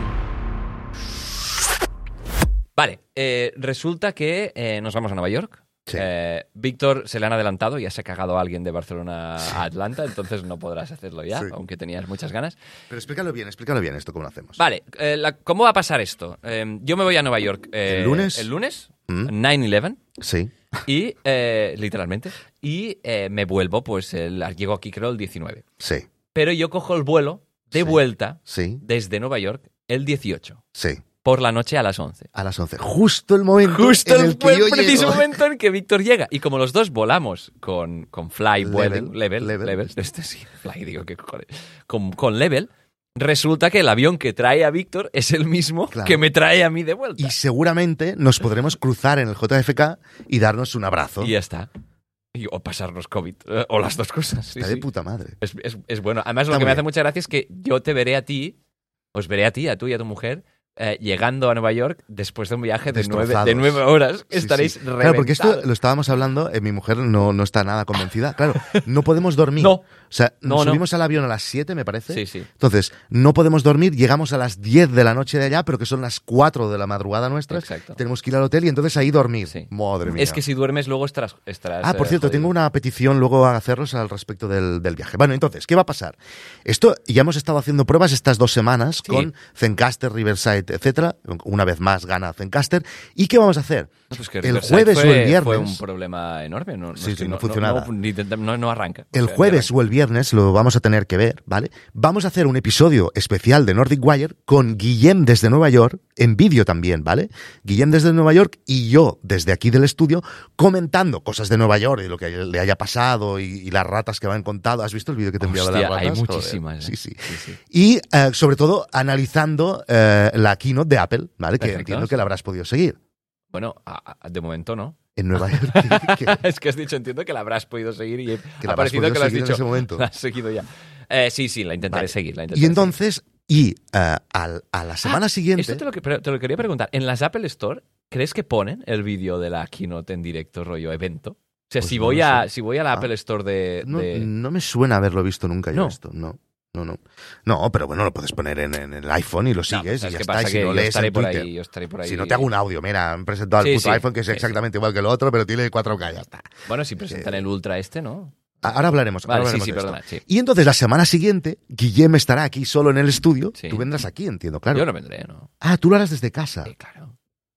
vale. Eh, resulta que eh, nos vamos a Nueva York. Sí. Eh, Víctor se le han adelantado, ya se ha cagado a alguien de Barcelona a Atlanta, entonces no podrás hacerlo ya, Sí. aunque tenías muchas ganas. Pero explícalo bien, explícalo bien esto, ¿cómo lo hacemos? Vale, eh, la- ¿cómo va a pasar esto? Eh, yo me voy a Nueva York. eh, ¿El lunes? El lunes, ¿Mm? nueve once, Sí, y, eh, literalmente, y eh, me vuelvo, pues, el, llego aquí creo el diecinueve. sí, Pero yo cojo el vuelo de Sí. vuelta sí, desde Nueva York el dieciocho, sí. por la noche a las once. A las once. Justo el momento Justo en el, el que yo buen preciso llego. momento en que Víctor llega. Y como los dos volamos con, con Fly, Level, Vueling, Level, Level. Level, este sí, Fly, digo, ¿qué cojones? Con, con Level, resulta que el avión que trae a Víctor es el mismo Claro. que me trae a mí de vuelta. Y seguramente nos podremos cruzar en el J F K y darnos un abrazo. Y ya está. Y- o pasarnos COVID, eh, o las dos cosas. Sí, Está de sí. puta madre. Es, es- es bueno. Además, lo Está que muy me hace bien. mucha gracia es que yo te veré a ti, os veré a ti, a tú y a tu mujer, eh, llegando a Nueva York después de un viaje de nueve, Destrozados. de nueve horas. Sí, Estaréis sí. reventados. Claro, porque esto lo estábamos hablando, eh, mi mujer no, no está nada convencida. Claro, no podemos dormir. No. O sea, nos No, no. subimos al avión a las siete, me parece. Sí, sí. Entonces, no podemos dormir, llegamos a las diez de la noche de allá, pero que son las cuatro de la madrugada nuestras. Exacto. Tenemos que ir al hotel y entonces ahí dormir. Sí. Madre mía. Es que si duermes luego estarás... estarás Ah, por eh, cierto, jodido. tengo una petición luego a hacerlos al respecto del, del viaje. Bueno, entonces, ¿qué va a pasar? Esto ya hemos estado haciendo pruebas estas dos semanas Sí. con Zencaster, Riverside, etcétera. Una vez más gana Zencaster. ¿Y qué vamos a hacer? No, pues que el Riverside jueves fue, o el viernes. Fue un problema enorme. No, no, Sí, es que sí, no funcionaba. No, ni intenta- no- no arranca. El O sea, jueves ni o el viernes lo vamos a tener que ver, ¿vale? Vamos a hacer un episodio especial de Nordic Wire con Guillem desde Nueva York, en vídeo también, ¿vale? Guillem desde Nueva York y yo desde aquí del estudio comentando cosas de Nueva York y lo que le haya pasado y, y las ratas que me han contado. ¿Has visto el vídeo que te enviaba de las Hostia, ratas? hay Joder. muchísimas. Sí, eh. sí. Sí, sí. Y eh, sobre todo analizando eh, la keynote de Apple, ¿vale? Que Perfecto. entiendo que la habrás podido seguir. Bueno, a- a- de momento no. En Nueva York. que- que- Es que has dicho, entiendo que la habrás podido seguir y Que la ha habrás parecido podido que lo has seguir en dicho. ese momento. La has seguido ya. Eh, sí, sí, la intentaré Vale. seguir. La intentaré Y entonces, y eh, al- a la semana seguir. siguiente... Esto te lo, que- pero te lo quería preguntar. ¿En las Apple Store crees que ponen el vídeo de la keynote en directo, rollo evento? O sea, Pues si, no voy lo a, sé. si voy a la Ah. Apple Store de... No, de- no me suena haberlo visto nunca yo No. esto, no. No, no. No, pero bueno, lo puedes poner en, en el iPhone y lo No, sigues ¿sabes y ya qué está. pasa? Y si Que no yo lees estaré en por Twitter. ahí, yo estaré por ahí. Si no te hago un audio, mira, han presentado el Sí, puto sí, iPhone que es sí, exactamente igual que el otro, pero tiene cuatro K, ya está. Bueno, si presentan el Ultra este, ¿no? A- Ahora hablaremos. ahora Vale, sí, hablaremos sí, de esto. perdona. Sí. Y entonces la semana siguiente, Guillem estará aquí solo en el estudio. Sí. Tú vendrás aquí, entiendo, claro. Yo no vendré, ¿no? Ah, tú lo harás desde casa. Sí, claro.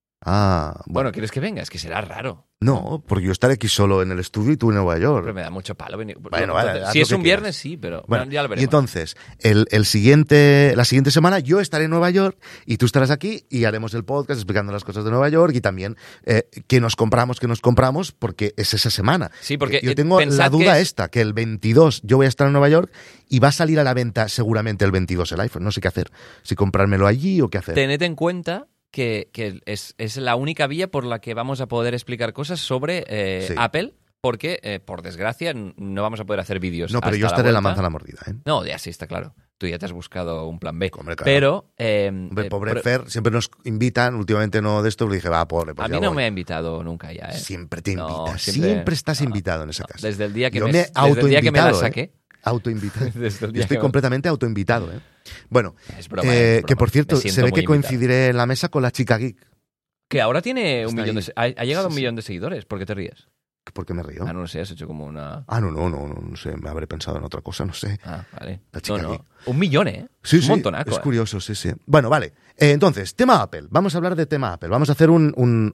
Ah, Bueno, bueno. ¿quieres que venga? Es que será raro. No, porque yo estaré aquí solo en el estudio y tú en Nueva York. Pero me da mucho palo venir. Bueno, vale, haz si lo es que un quieras. viernes, sí, pero Bueno, bueno, ya lo y veremos. entonces, el, el siguiente, la siguiente semana yo estaré en Nueva York y tú estarás aquí y haremos el podcast explicando las cosas de Nueva York y también eh, qué nos compramos, qué nos compramos, porque es esa semana. Sí, porque, yo eh, tengo pensad la duda que es- esta, que el veintidós yo voy a estar en Nueva York y va a salir a la venta seguramente el veintidós el iPhone. No sé qué hacer, si comprármelo allí o qué hacer. Tened en cuenta que, que es, es la única vía por la que vamos a poder explicar cosas sobre eh, Sí. Apple, porque, eh, por desgracia, n- no vamos a poder hacer vídeos. No, pero hasta yo estaré en la vuelta. manzana mordida, ¿eh? No, ya sí, está claro. Tú ya te has buscado un plan B. Hombre, claro. Pero... eh, Hombre, eh, pobre pero- Fer, siempre nos invitan, últimamente no de esto, le dije, va, pobre, pues a ya mí no voy. me ha invitado nunca ya, ¿eh? Siempre te No, invitas, siempre- siempre, estás no, invitado en esa no, casa. Desde el día que Yo me, me he desde el día que me la autoinvitado, ¿eh? saqué. Autoinvitado. Desde el Yo día estoy que- completamente autoinvitado, ¿eh? Bueno, Es broma, eh, es broma. que por cierto, Me se siento ve que muy invitado. coincidiré en la mesa con la chica geek. Que ahora tiene un Está millón ahí. de... se- Ha, ha llegado a un Sí, sí. millón de seguidores. ¿Por qué te ríes? ¿Por qué me río? Ah, no lo sé, has hecho como una... Ah, no, no, no, no, no sé, me habré pensado en otra cosa, no sé. Ah, vale. La chica No, no. geek. Un millón, ¿eh? Sí, un sí, montonaco. es ¿eh? curioso, sí, sí. Bueno, vale. Eh, entonces, tema Apple. Vamos a hablar de tema Apple. Vamos a hacer un, un-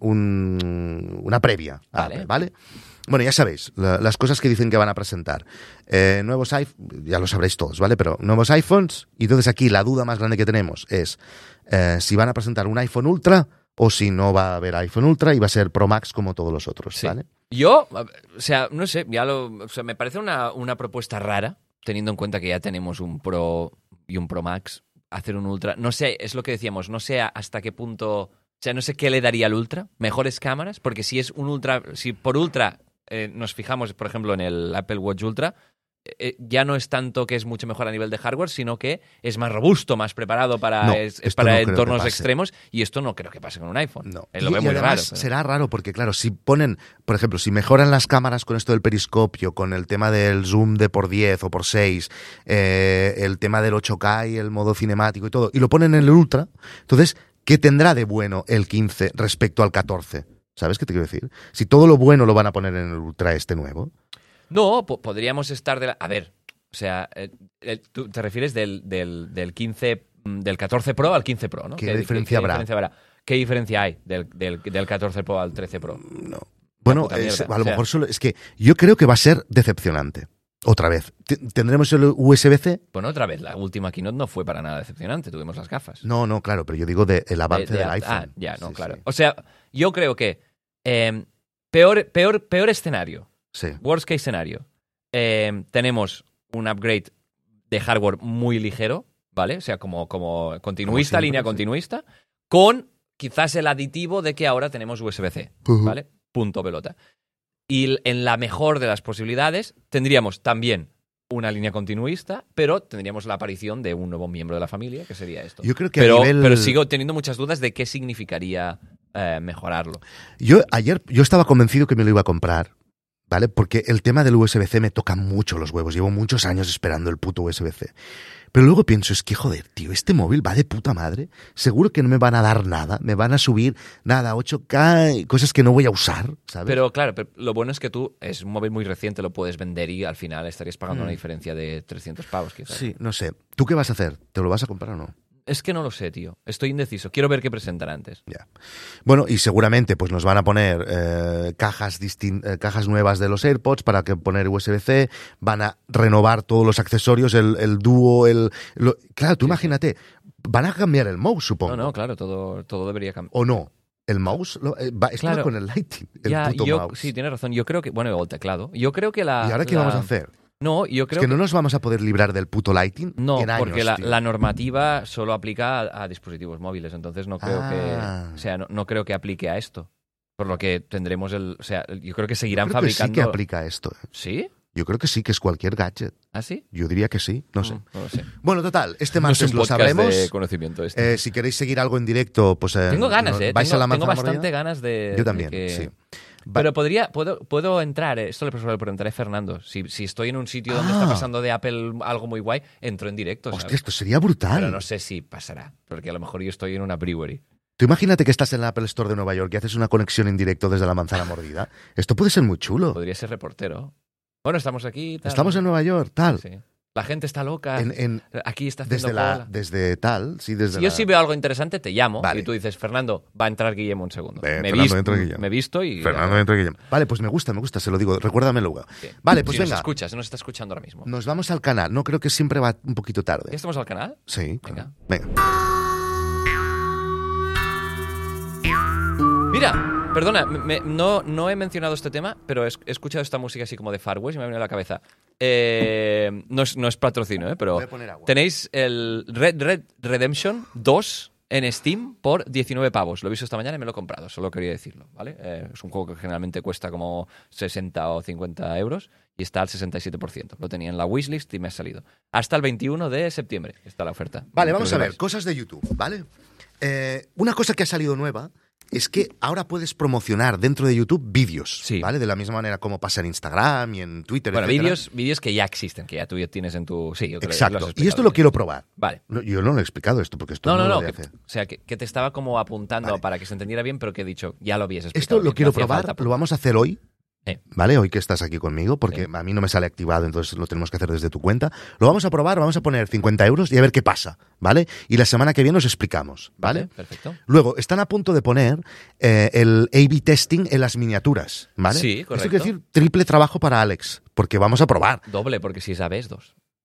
un- una previa a Vale. Apple, ¿vale? Bueno, ya sabéis, la- las cosas que dicen que van a presentar. Eh, nuevos iPhones, ya lo sabréis todos, ¿vale? Pero nuevos iPhones, y entonces aquí la duda más grande que tenemos es eh, si van a presentar un iPhone Ultra o si no va a haber iPhone Ultra y va a ser Pro Max como todos los otros, Sí. ¿vale? Yo, a ver, o sea, no sé, ya lo, o sea, me parece una, una propuesta rara, teniendo en cuenta que ya tenemos un Pro y un Pro Max, hacer un Ultra. No sé, es lo que decíamos, no sé hasta qué punto, o sea, no sé qué le daría al Ultra, mejores cámaras, porque si es un Ultra, si por Ultra eh, nos fijamos, por ejemplo, en el Apple Watch Ultra, eh, ya no es tanto que es mucho mejor a nivel de hardware, sino que es más robusto, más preparado para, No, es, es esto para no creo que entornos pase. extremos, y esto no creo que pase con un iPhone. No. Eh, lo Y- veo y muy además raro. pero- será raro porque, claro, si ponen, por ejemplo, si mejoran las cámaras con esto del periscopio, con el tema del zoom de por diez o por seis, eh, el tema del ocho K y el modo cinemático y todo, y lo ponen en el Ultra, entonces, ¿qué tendrá de bueno el quince respecto al catorce? ¿Sabes qué te quiero decir? Si todo lo bueno lo van a poner en el Ultra este nuevo. No, po- podríamos estar de la... A ver, o sea, eh, eh, tú te refieres del, del, del quince, mm, del catorce Pro al quince Pro, ¿no? ¿Qué diferencia habrá? diferencia habrá? ¿Qué diferencia hay del, del, del catorce Pro al trece Pro? No. Bueno, puta es- mierda, a lo o sea. mejor solo. Es que yo creo que va a ser decepcionante. Otra vez. T- ¿Tendremos el U S B C? Bueno, otra vez, la última keynote no fue para nada decepcionante, tuvimos las gafas. No, no, claro, pero yo digo del avance De- de- del iPhone. Ah, ya, no, Sí, claro. sí. O sea, yo creo que eh, peor, peor, peor escenario, Sí. worst case escenario, eh, tenemos un upgrade de hardware muy ligero, ¿vale? O sea, como, como continuista, Como siempre, línea sí. continuista, con quizás el aditivo de que ahora tenemos U S B C, Ujú. ¿vale? Punto pelota. Y l- en la mejor de las posibilidades tendríamos también una línea continuista, pero tendríamos la aparición de un nuevo miembro de la familia, que sería esto. Yo creo que pero, a nivel... pero sigo teniendo muchas dudas de qué significaría eh, mejorarlo. Yo ayer yo estaba convencido que me lo iba a comprar, ¿vale? Porque el tema del U S B C me toca mucho los huevos. Llevo muchos años esperando el puto U S B C. Pero luego pienso, es que joder, tío, este móvil va de puta madre. Seguro que no me van a dar nada. Me van a subir nada, ocho K, y cosas que no voy a usar, ¿sabes? Pero claro, pero lo bueno es que tú, es un móvil muy reciente, lo puedes vender y al final estarías pagando Mm. una diferencia de trescientos pavos, quizás. Sí, no sé. ¿Tú qué vas a hacer? ¿Te lo vas a comprar o no? Es que no lo sé, tío. Estoy indeciso. Quiero ver qué presentan antes. Ya. Bueno, y seguramente pues nos van a poner eh, cajas distin- eh, cajas nuevas de los AirPods para que poner U S B C, van a renovar todos los accesorios, el, el dúo, el... lo- claro, tú Sí, imagínate, van a cambiar el mouse, supongo. No, no, claro, todo, todo debería cambiar. ¿O no? El mouse lo- eh, va, estaba Claro. con el Lighting, el Ya, puto yo, mouse. sí, tienes razón. Yo creo que, bueno, o el teclado. Yo creo que la... ¿Y ahora qué la- vamos a hacer? No, yo Es creo que no nos vamos a poder librar del puto Lighting No, en años, porque la, tío. la normativa solo aplica a, a dispositivos móviles, entonces no creo Ah. que, o sea, no, no creo que aplique a esto. Por lo que tendremos el, o sea, yo creo que seguirán Yo creo que fabricando. sí que aplica esto. eh. ¿Sí? Yo creo que sí, que es cualquier gadget. ¿Ah, sí? Yo diría que sí, no sé. Mm, no lo sé. Bueno, total, este No es martes un lo podcast sabremos. de conocimiento este. Eh, si queréis seguir algo en directo, pues... eh, tengo ganas, no- ¿eh? ¿Vais tengo, a la tengo manzana bastante mordida? ganas de. Yo también, de que- sí. Va- Pero podría, puedo, puedo entrar, eh, esto le preguntaré a Fernando. Si, si estoy en un sitio donde Ah. está pasando de Apple algo muy guay, entro en directo, ¿sabes? Hostia, esto sería brutal. Pero no sé si pasará, porque a lo mejor yo estoy en una brewery. Tú imagínate que estás en la Apple Store de Nueva York y haces una conexión en directo desde la manzana mordida. Esto puede ser muy chulo. Podría ser reportero. Bueno, estamos aquí. tal. Estamos en Nueva York, tal. Sí. La gente está loca. En, en- Aquí está haciendo desde, la, cola. desde tal, sí, desde Si yo la- sí veo algo interesante, te llamo Vale. y tú dices, Fernando, va a entrar Guillermo un segundo. Ven, me, he Fernando, visto, entra Guillermo. me he visto y... Fernando entra Guillem. Vale, pues me gusta, me gusta, se lo digo. Recuérdamelo luego. Sí. Vale, pues si nos venga. escuchas, nos está escuchando ahora mismo. Nos vamos al canal. No, creo que siempre va un poquito tarde. ¿Ya estamos al canal? Sí. Venga. Venga. Mira, perdona, me- no, no he mencionado este tema, pero he, he escuchado esta música así como de Far West y me ha venido a la cabeza. Eh, no, es, no es patrocinio, ¿eh? Pero Voy a poner agua. tenéis el Red Red Redemption dos en Steam por diecinueve pavos. Lo he visto esta mañana y me lo he comprado, solo quería decirlo, ¿vale? Eh, es un juego que generalmente cuesta como sesenta o cincuenta euros y está al sesenta y siete por ciento. Lo tenía en la wishlist y me ha salido. Hasta el veintiuno de septiembre está la oferta. Vale, Que vamos lo a ver, sepáis. cosas de YouTube, ¿vale? Eh, una cosa que ha salido nueva es que ahora puedes promocionar dentro de YouTube vídeos, Sí. ¿vale? De la misma manera como pasa en Instagram y en Twitter, Bueno, etcétera. vídeos, vídeos que ya existen, que ya tú ya tienes en tu... Sí, yo creo que lo has Exacto. Y explicado esto lo bien. quiero probar. Vale. No, yo no lo he explicado esto porque esto No, no, no, lo no. voy a que- hacer. o sea, que, que te estaba como apuntando Vale. para que se entendiera bien, pero que he dicho, ya lo habías explicado. Esto lo bien, quiero no hacía probar, falta, lo vamos a hacer hoy. Eh. ¿Vale? Hoy que estás aquí conmigo, porque Sí. a mí no me sale activado, entonces lo tenemos que hacer desde tu cuenta. Lo vamos a probar, vamos a poner cincuenta euros y a ver qué pasa, ¿vale? Y la semana que viene os explicamos, ¿vale? Perfecto. Luego, están a punto de poner eh, el A B testing en las miniaturas, ¿vale? Sí, Esto correcto. quiere decir triple trabajo para Alex, porque vamos a probar. Doble, porque si sabes dos.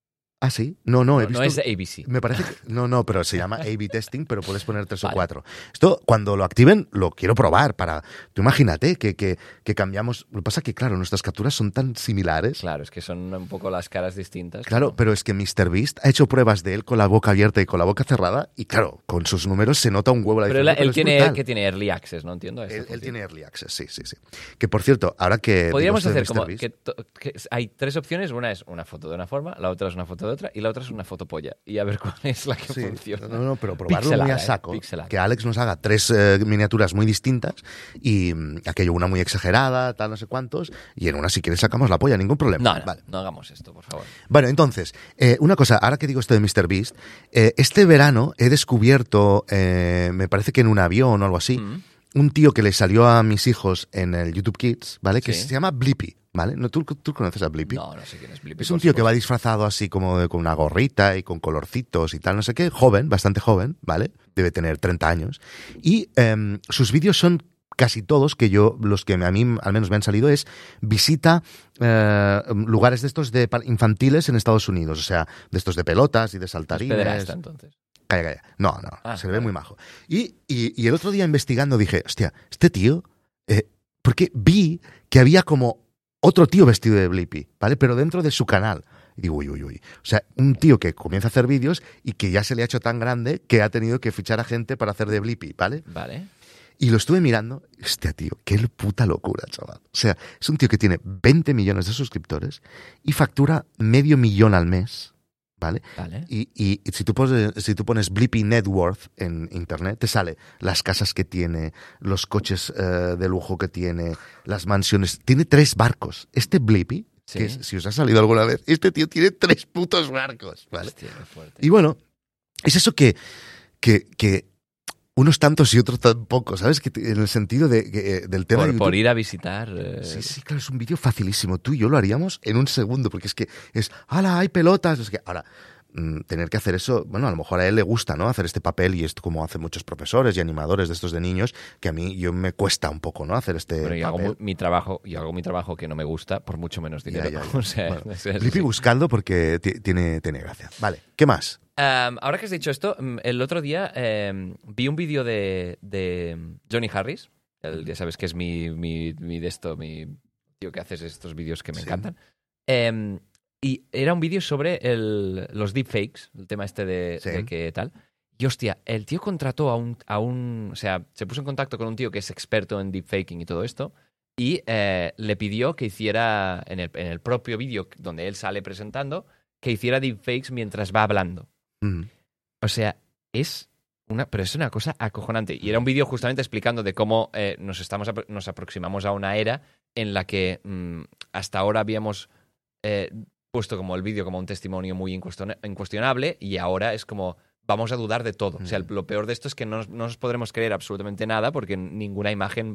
Ah, sí. No, no, he No, visto. no es de A B C. Me parece que. No, no, pero se llama A B testing, pero puedes poner tres Vale. o cuatro. Esto, cuando lo activen, lo quiero probar para. Tú imagínate que, que, que cambiamos. Lo que pasa es que, claro, nuestras capturas son tan similares. Claro, es que son un poco las caras distintas. Claro, ¿no? pero es que MrBeast ha hecho pruebas de él con la boca abierta y con la boca cerrada, y claro, con sus números se nota un huevo la Pero diferencia. él, pero él es tiene, brutal. que tiene Early Access, no entiendo. a esta Él, él función. tiene Early Access, sí, sí, sí. Que por cierto, ahora que. Podríamos digo esto de hacer como MrBeast, que, to- que hay tres opciones. Una es una foto de una forma, la otra es una foto de otra y la otra es una foto polla. Y a ver cuál es la que Sí, funciona. no, no, pero probarlo muy Pixelada, a ¿eh? saco. Pixelada. Que Alex nos haga tres eh, miniaturas muy distintas y mm, aquello, una muy exagerada, tal, no sé cuántos, y en una, si quieres, sacamos la polla, ningún problema. No, no, Vale. no hagamos esto, por favor. Bueno, entonces, eh, una cosa, ahora que digo esto de MrBeast, eh, este verano he descubierto, eh, me parece que en un avión o algo así, Mm. un tío que le salió a mis hijos en el YouTube Kids, ¿vale? Que Sí. se llama Blippi, ¿vale? ¿No, tú, ¿Tú conoces a Blippi? No, no sé quién es Blippi. Es un por tío que va supuesto. disfrazado así como de- con una gorrita y con colorcitos y tal, no sé qué, joven, bastante joven, ¿vale? Debe tener treinta años. Y em, sus vídeos son casi todos, que yo, los que a mí al menos me han salido, es visita eh, lugares de estos de pa- infantiles en Estados Unidos, o sea, de estos de pelotas y de Es saltarines. pederasta, entonces. Calla, calla. No, no, Ah, se le vale. ve muy majo. Y, y, y el otro día investigando dije, hostia, este tío, eh, porque vi que había como otro tío vestido de Blippi, ¿vale? Pero dentro de su canal. Y digo, uy, uy, uy. O sea, un tío que comienza a hacer vídeos y que ya se le ha hecho tan grande que ha tenido que fichar a gente para hacer de Blippi, ¿vale? Vale. Y lo estuve mirando. Hostia, tío, qué puta locura, chaval. O sea, es un tío que tiene veinte millones de suscriptores y factura medio millón al mes, ¿vale? Vale. Y, y- y si, tú pones, si tú pones Blippi Net Worth en internet, te sale las casas que tiene, los coches eh, de lujo que tiene, las mansiones. Tiene tres barcos. Este Blippi, Sí. que es- si os ha salido alguna vez, este tío tiene tres putos barcos, ¿vale? Hostia, qué fuerte. Y bueno, es eso que, que, que unos tantos y otros tan pocos, ¿sabes? Que te- en el sentido de, que, del tema de por, YouTube. por ir a visitar. eh, Sí, sí, claro, es un vídeo facilísimo. Tú y yo lo haríamos en un segundo, porque es que es, ¡hala, hay pelotas! Es que, ahora, mm, tener que hacer eso, bueno, a lo mejor a él le gusta, ¿no? Hacer este papel, y esto como hacen muchos profesores y animadores de estos de niños, que a mí yo me cuesta un poco, ¿no? Hacer este Bueno, yo hago papel. mu- mi trabajo, yo hago mi trabajo que no me gusta por mucho menos dinero. Ya, ya, ya. O sea, Bueno, es- es Blippi así. buscando porque ti- tiene, tiene gracia. Vale, ¿qué más? Um, ahora que has dicho esto, mm, el otro día em, vi un vídeo de, de Johnny Harris. El- ya sabes que es mi, mi, mi de esto, mi tío que haces estos vídeos que me Sí. encantan. Em, y era un vídeo sobre el- los deepfakes, el tema este de, Sí. de que tal. Y hostia, el tío contrató a un, a un. O sea, se puso en contacto con un tío que es experto en deepfaking y todo esto. Y eh, le pidió que hiciera, en el, en el propio vídeo donde él sale presentando, que hiciera deepfakes mientras va hablando. Mm, O sea, es una, pero es una cosa acojonante. Y era un vídeo justamente explicando de cómo eh, nos, estamos, apro- nos aproximamos a una era en la que mm, hasta ahora habíamos eh, puesto como el vídeo como un testimonio muy incuestiona- incuestionable y ahora es como vamos a dudar de todo. O sea, el- lo peor de esto es que no, nos- no nos podremos creer absolutamente nada porque ninguna imagen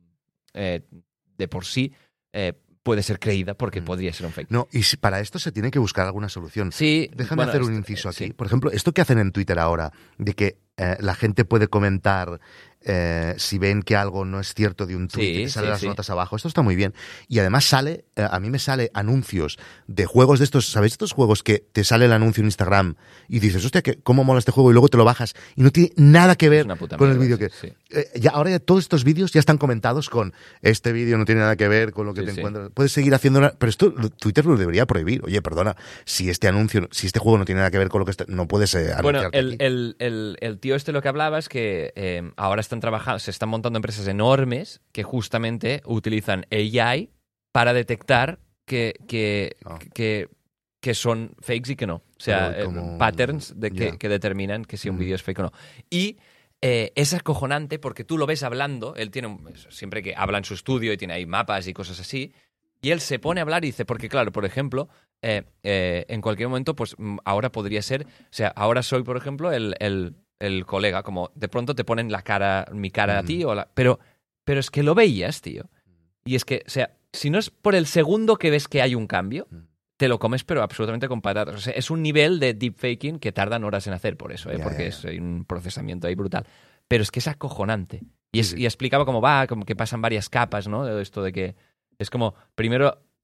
eh, de por sí eh, puede ser creída porque Mm. podría ser un fake. No, y si para esto se tiene que buscar alguna solución. Sí, Déjame bueno, hacer un esto- inciso eh, aquí. sí. Por ejemplo, esto que hacen en Twitter ahora, de que eh, la gente puede comentar eh, si ven que algo no es cierto de un tweet, Sí, que sale sí, las sí. notas abajo. Esto está muy bien. Y además sale, eh, a mí me sale anuncios de juegos de estos, ¿sabéis estos juegos que te sale el anuncio en Instagram y dices, hostia, que cómo mola este juego, y luego te lo bajas y no tiene nada que Es ver una puta con el mierda, vídeo que... sí, sí. Eh, ya, ahora ya todos estos vídeos ya están comentados con este vídeo no tiene nada que ver con lo que Sí, te sí. encuentras. Puedes seguir haciendo una... Pero esto lo- Twitter lo debería prohibir. Oye, perdona, si este anuncio, si este juego no tiene nada que ver con lo que está, no puedes eh, Bueno, anunciarte el, aquí. el, el, el tío este lo que hablaba es que eh, ahora están trabajando, se están montando empresas enormes que justamente utilizan A I para detectar que, que, Ah. que, que son fakes y que no. O sea, Pero eh, como- patterns de que, ya. que determinan que si un Mm. vídeo es fake o no. Y eh, es acojonante porque tú lo ves hablando, él tiene un- siempre que habla en su estudio y tiene ahí mapas y cosas así, y él se pone a hablar y dice, porque claro, por ejemplo, eh, eh, en cualquier momento, pues mm, ahora podría ser, o sea, ahora soy, por ejemplo, el, el, el colega, como de pronto te ponen la cara, mi cara a Mm. ti, o la, pero, pero es que lo veías, tío. Y es que, o sea, si no es por el segundo que ves que hay un cambio, Mm. te lo comes, pero absolutamente con patatas. O sea, es un nivel de deepfaking que tardan horas en hacer por eso, ¿eh? Ya, porque ya, es hay un procesamiento ahí brutal. Pero es que es acojonante. Y, es- Sí, sí. y explicaba cómo va, como que pasan varias capas, ¿no? De esto de que es como, primero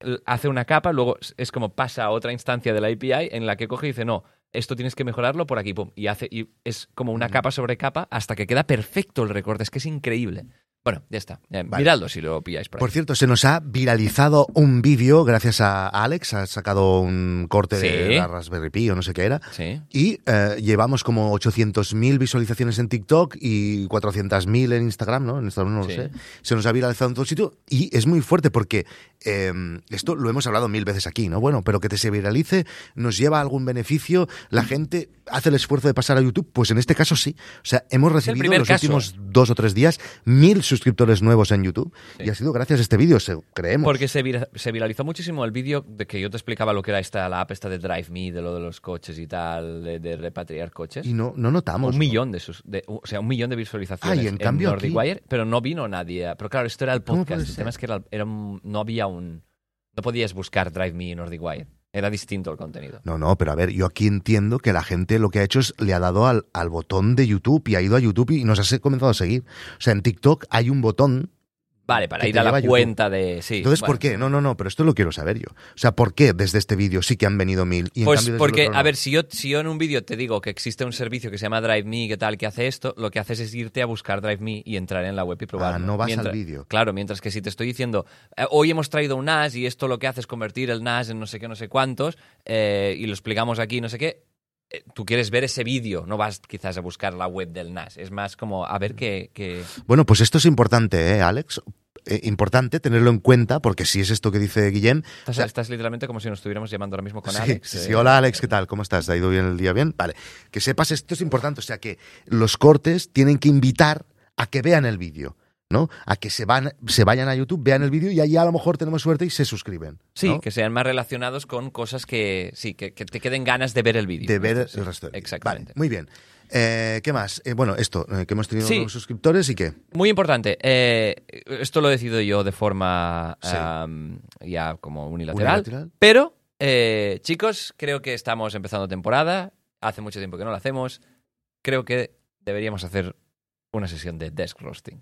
hace una capa, luego es como pasa a otra instancia de la A P I en la que coge y dice, no, esto tienes que mejorarlo por aquí, pum, y hace y es como una capa sobre capa hasta que queda perfecto el recorte. Es que es increíble. Bueno, ya está. Eh, Vale. Miradlo si lo pilláis por ahí. Por cierto, se nos ha viralizado un vídeo gracias a Alex, ha sacado un corte Sí. de la Raspberry Pi o no sé qué era, Sí. y eh, llevamos como ochocientos mil visualizaciones en TikTok y cuatrocientos mil en Instagram, ¿no? En Instagram no lo Sí. sé. Se nos ha viralizado en todo sitio y es muy fuerte porque eh, esto lo hemos hablado mil veces aquí, ¿no? Bueno, pero que te se viralice nos lleva a algún beneficio, la gente hace el esfuerzo de pasar a YouTube, pues en este caso sí. O sea, hemos recibido primer en los caso. últimos dos o tres días mil suscriptores nuevos en YouTube Sí. y ha sido gracias a este vídeo, se- creemos. Porque se, vira- se viralizó muchísimo el vídeo de que yo te explicaba lo que era esta, la app esta de Drive Me, de lo de los coches y tal, de, de repatriar coches. Y no, no notamos. un ¿no? millón de sus, de, o sea, un millón de visualizaciones Ah, y en cambio Nordic aquí- Wire, pero no vino nadie. a- Pero claro, esto era el ¿Cómo podcast. puede El ser? tema es que era, era un- no había un, no podías buscar Drive Me y Nordic Wire. Era distinto el contenido. No, no, pero a ver, yo aquí entiendo que la gente lo que ha hecho es le ha dado al, al botón de YouTube y ha ido a YouTube y nos ha se- comenzado a seguir. O sea, en TikTok hay un botón. Vale, para que ir te a lleva la a YouTube. cuenta de... Sí, Entonces, bueno. ¿por qué? No, no, no, pero esto lo quiero saber yo. O sea, ¿por qué desde este vídeo sí que han venido mil? Y en Pues cambio desde el porque, otro a no? ver, si yo, si yo en un vídeo te digo que existe un servicio que se llama Drive Me, que tal, que hace esto, lo que haces es irte a buscar Drive Me y entrar en la web y probarlo. Ah, no vas Mientras- al vídeo. Claro, mientras que si te estoy diciendo, eh, hoy hemos traído un N A S y esto lo que hace es convertir el N A S en no sé qué, no sé cuántos, eh, y lo explicamos aquí, no sé qué, eh, tú quieres ver ese vídeo, no vas quizás a buscar la web del N A S. Es más como a ver qué... qué... Bueno, pues esto es importante, ¿eh, Alex? Eh, importante tenerlo en cuenta porque si es esto que dice Guillem. Estás, o sea, estás literalmente como si nos estuviéramos llamando ahora mismo con sí, Alex. sí, eh, sí. Hola Alex, ¿qué tal? ¿Cómo estás? ¿Te ha ido bien el día? ¿Bien? Vale. Que sepas, esto es importante, o sea que los cortes tienen que invitar a que vean el vídeo, ¿no? A que se, van, se vayan a YouTube, vean el vídeo y ahí a lo mejor tenemos suerte y se suscriben. Sí, ¿no? que sean más relacionados con cosas que sí, que, que te queden ganas de ver el vídeo. De ver Sí, el resto del vídeo. Exactamente. Vale, muy bien. Eh, ¿Qué más? Eh, bueno, esto, eh, que hemos tenido Sí. nuevos suscriptores y qué. Muy importante. eh, esto lo decido yo de forma Sí. am, ya como unilateral. Unilateral. Pero, eh, chicos, creo que estamos empezando temporada. Hace mucho tiempo que no lo hacemos. Creo que deberíamos hacer una sesión de desk roasting.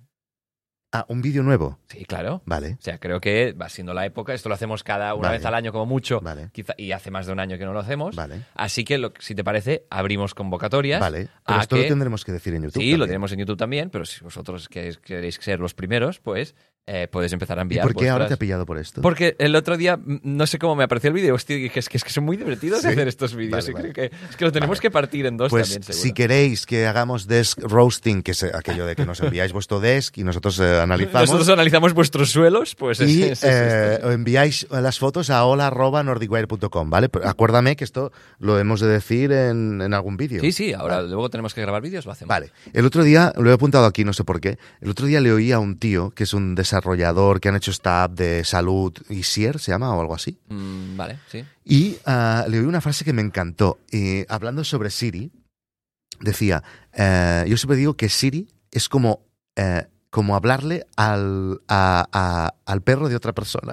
Ah, un vídeo nuevo. Sí, claro. Vale, O sea, creo que va siendo la época. Esto lo hacemos cada una Vale. vez al año como mucho. vale, Quizá, y hace más de un año que no lo hacemos. vale. Así que, lo- si te parece, abrimos convocatorias. Vale. Pero a esto que- lo tendremos que decir en YouTube. Sí, lo también. tenemos en YouTube también, pero si vosotros queréis, queréis ser los primeros, pues eh, podéis empezar a ¿Y enviar por qué ahora te vuestras- ha pillado por esto? Porque el otro día, mm, no sé cómo me apareció el vídeo, hostia, dije, es que, es que son muy divertidos Sí. hacer estos vídeos. Vale, y vale. creo que, es que lo tenemos Vale. que partir en dos Pues también, seguro. si queréis que hagamos desk roasting, que es aquello de que nos enviáis vuestro desk y nosotros eh, analizamos. Nosotros analizamos vuestros suelos, pues es, Y es- es eh, esto. o enviáis las fotos a hola arroba nordicwire punto com, ¿vale? Pero acuérdame que esto lo hemos de decir en, en algún vídeo. Sí, sí, ahora Vale. luego tenemos que grabar vídeos, lo hacemos. Vale. El otro día, lo he apuntado aquí, no sé por qué, el otro día le oí a un tío que es un desarrollador que han hecho esta app de salud, Isier se llama o algo así, Mm, vale, sí. y ah, le oí una frase que me encantó. Y hablando sobre Siri, decía, eh, yo siempre digo que Siri es como, eh, como hablarle al, a- a- al perro de otra persona.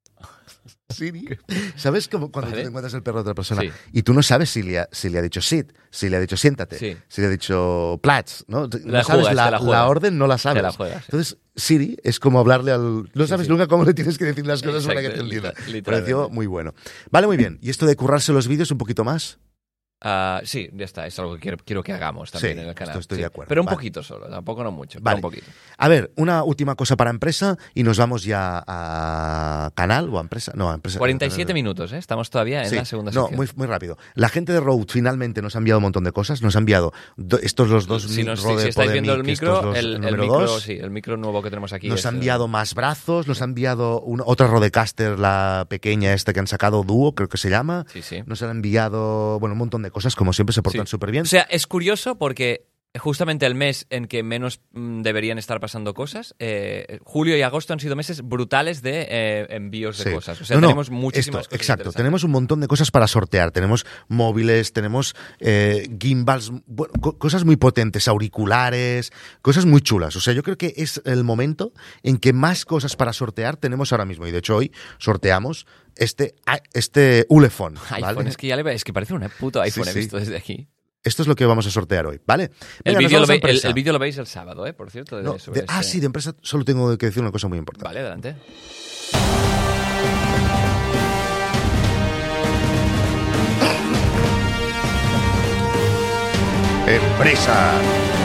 Siri. ¿Sabes? Como cuando Vale. tú te encuentras el perro de otra persona Sí. y tú no sabes si le ha, si le ha dicho sit, si le ha dicho siéntate, Sí. si le ha dicho plats, ¿no? La no sabes juegas, la, te la juegas. la orden, no la sabes. Te la juegas, sí. Entonces, Siri es como hablarle al... No sabes sí. nunca cómo le tienes que decir las cosas para que te Exacto, entienda. literal- literalmente. Pareció muy bueno. Vale, muy bien. ¿Y esto de currarse los vídeos un poquito más? Ah, sí, ya está, es algo que quiero, quiero que hagamos también Sí, en el canal. esto estoy Sí, de acuerdo. Pero un Vale. poquito solo, tampoco no mucho, Vale. pero un poquito. A ver, una última cosa para empresa y nos vamos ya a canal o a empresa. No, a empresa. cuarenta y siete minutos, ¿eh? Estamos todavía en Sí. la segunda No, sección. muy, muy rápido. La gente de Rode finalmente nos ha enviado un montón de cosas. Nos ha enviado do- estos los dos si, nos- si- Rode si estáis viendo el Podemic, micro, estos los el, el número micro, dos. sí, el micro nuevo que tenemos aquí. Nos es, ha eh, enviado más brazos, nos ha enviado una, otra Rodecaster, la pequeña esta que han sacado, Duo, creo que se llama. Sí, sí. Nos han enviado, bueno, un montón de cosas, como siempre se portan Sí. súper bien. O sea, es curioso porque justamente el mes en que menos mm, deberían estar pasando cosas, eh, julio y agosto han sido meses brutales de eh, envíos de Sí. cosas. O sea, No, no, tenemos muchísimas esto, cosas. exacto, interesantes. tenemos un montón de cosas para sortear. Tenemos móviles, tenemos eh, gimbals, bueno, co- cosas muy potentes, auriculares, cosas muy chulas. O sea, yo creo que es el momento en que más cosas para sortear tenemos ahora mismo. Y de hecho hoy sorteamos este, a- este Ulefone. ¿vale? iPhone, es que ya le ve- es que parece un puto iPhone, Sí, he sí. visto desde aquí. Esto es lo que vamos a sortear hoy, ¿vale? El Venga, nos vídeo lo, vamos a ve- el- empresa. el vídeo lo veis el sábado, ¿eh? Por cierto. de- No, sobre de- ah, este- sí, de empresa solo tengo que decir una cosa muy importante. Vale, adelante. Empresa.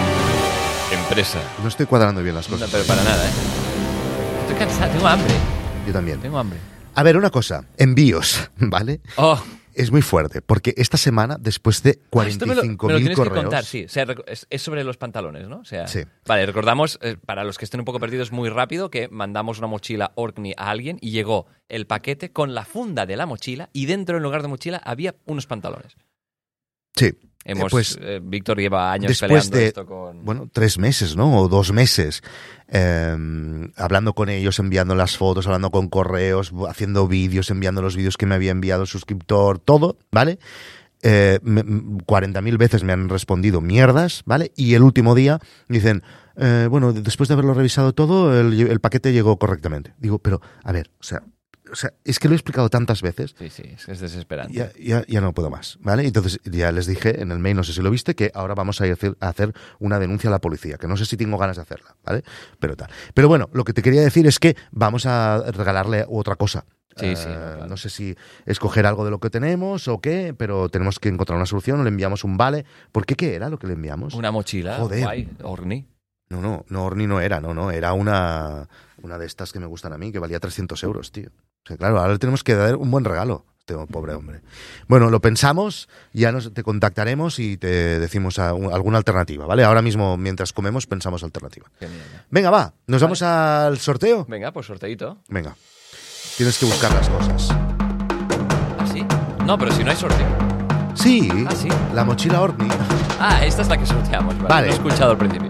Empresa. No estoy cuadrando bien las No, cosas. pero para nada, ¿eh? Estoy cansado, tengo hambre. Yo también. Tengo hambre. A ver, una cosa. Envíos, ¿vale? Oh, Es muy fuerte, porque esta semana, después de ah, esto me lo, cuarenta y cinco me lo mil tienes correos... que contar, sí. O sea, rec- es, es sobre los pantalones, ¿no? O sea, Sí. Vale, recordamos, eh, para los que estén un poco perdidos, muy rápido, que mandamos una mochila Orkney a alguien y llegó el paquete con la funda de la mochila y dentro, en lugar de mochila, había unos pantalones. Sí. Hemos, Eh, pues, eh, Víctor lleva años después peleando de, esto con... bueno, tres meses, ¿no? O dos meses, eh, hablando con ellos, enviando las fotos, hablando con correos, haciendo vídeos, enviando los vídeos que me había enviado el suscriptor, todo, ¿vale? Eh, cuarenta mil veces me han respondido mierdas, ¿vale? Y el último día dicen, eh, bueno, después de haberlo revisado todo, el, el paquete llegó correctamente. Digo, pero, a ver, o sea... O sea, es que lo he explicado tantas veces. Sí, sí, es, es desesperante. Ya, ya, ya no puedo más, ¿vale? Entonces ya les dije en el mail, no sé si lo viste, que ahora vamos a hacer, a hacer una denuncia a la policía, que no sé si tengo ganas de hacerla, ¿vale? Pero tal. Pero bueno, lo que te quería decir es que vamos a regalarle otra cosa. Sí, Eh, sí, no, claro. No sé si escoger algo de lo que tenemos o qué, pero tenemos que encontrar una solución, o le enviamos un vale. ¿Por qué qué era lo que le enviamos? Una mochila, Joder. guay, Orkney. No, no, no, Orni no era, no, no, era una, una de estas que me gustan a mí, que valía trescientos euros, tío. O sea, claro, ahora le tenemos que dar un buen regalo, este pobre hombre. Bueno, lo pensamos, ya nos, te contactaremos y te decimos a, un- alguna alternativa, ¿vale? Ahora mismo, mientras comemos, pensamos alternativa. Genial. Venga, va, ¿nos vamos al sorteo? Venga, pues sorteito. Venga, tienes que buscar las cosas. ¿Ah, sí? No, pero si no hay sorteo. Sí, Ah, sí. la mochila Orni. Ah, esta es la que sorteamos, ¿vale? Vale. Lo he escuchado al principio.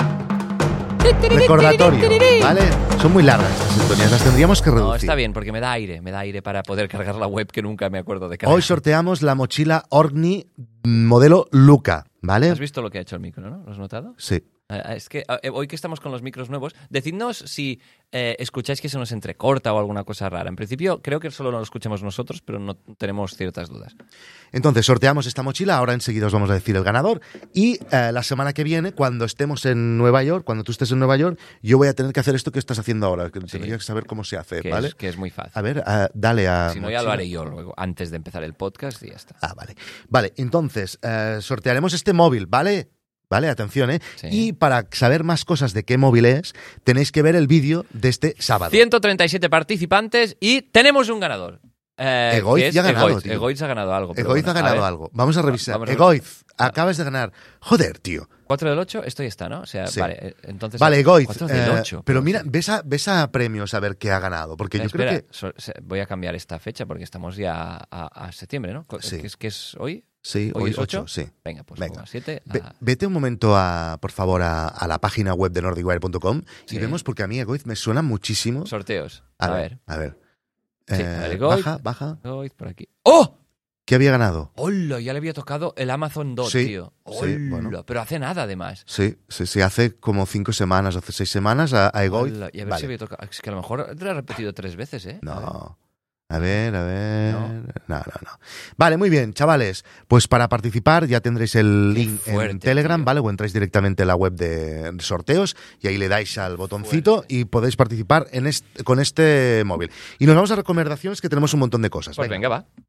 Recordatorio, ¿vale? Son muy largas estas sintonías, las tendríamos que reducir. No, está bien, porque me da aire, me da aire para poder cargar la web que nunca me acuerdo de cargar. Hoy sorteamos la mochila Orni modelo Luca, ¿vale? ¿Has visto lo que ha hecho el micro, no? ¿Lo has notado? Sí. Ah, Es que ah, eh, hoy que estamos con los micros nuevos, decidnos si eh, escucháis que se nos entrecorta o alguna cosa rara. En principio, creo que solo lo escuchamos nosotros, pero no tenemos ciertas dudas. Entonces, sorteamos esta mochila, ahora enseguida os vamos a decir el ganador, y eh, la semana que viene, cuando estemos en Nueva York, cuando tú estés en Nueva York, yo voy a tener que hacer esto que estás haciendo ahora, que Sí. tendría que saber cómo se hace, Que, ¿vale? es, que es muy fácil. A ver, ah, dale a... Si no, ya mochila. lo haré yo luego, antes de empezar el podcast y ya está. Ah, vale. Vale, entonces, eh, sortearemos este móvil, ¿vale? Vale, atención, ¿eh? Sí. Y para saber más cosas de qué móvil es, tenéis que ver el vídeo de este sábado. ciento treinta y siete participantes y tenemos un ganador. Eh, Egoiz que es ya ha ganado, Egoiz. tío. Egoiz ha ganado algo. pero Egoiz bueno, ha ganado a ver. algo. Vamos a revisar. Vamos a- Egoiz, acabas de ganar. Joder, tío. cuatro del ocho, esto ya está, ¿no? O sea, Sí. vale, eh, entonces... Vale, Egoiz. cuatro del eh, ocho. pero mira, ves a, ves a premios a ver qué ha ganado. Porque yo Espera, creo que. so- se- voy a cambiar esta fecha porque estamos ya a, a septiembre, ¿no? Co- Sí. ¿Qué es, qué es hoy? Sí, ¿Hoy hoy es ocho? sí. Venga, pues Venga. pongo a siete. Ve- a- vete un momento, a, por favor, a, a la página web de nordicwire punto com Sí. y vemos, porque a mí Egoiz me suena muchísimo. Sorteos. A, A, ver, ver. a ver. Sí, Eh, a ver, Egoiz. baja, baja. Egoiz por aquí. ¡Oh! ¿Qué había ganado? ¡Hola! Ya le había tocado el Amazon Dot, Sí, tío. sí, ¡Hola! bueno. Pero hace nada, además. Sí, sí, sí, hace como cinco semanas, hace seis semanas a, a Egoiz. Hola, y a ver Vale. si había tocado. Es que a lo mejor te lo he repetido tres veces, ¿eh? A ver. No. A ver, a ver. No. No, no, no. Vale, muy bien, chavales. Pues para participar ya tendréis el Qué link fuerte, en Telegram, tío. ¿vale? O entráis directamente en la web de sorteos y ahí le dais al botoncito y podéis participar en este, con este móvil. Y nos vamos a recomendaciones, que tenemos un montón de cosas. Pues Venga. venga, va.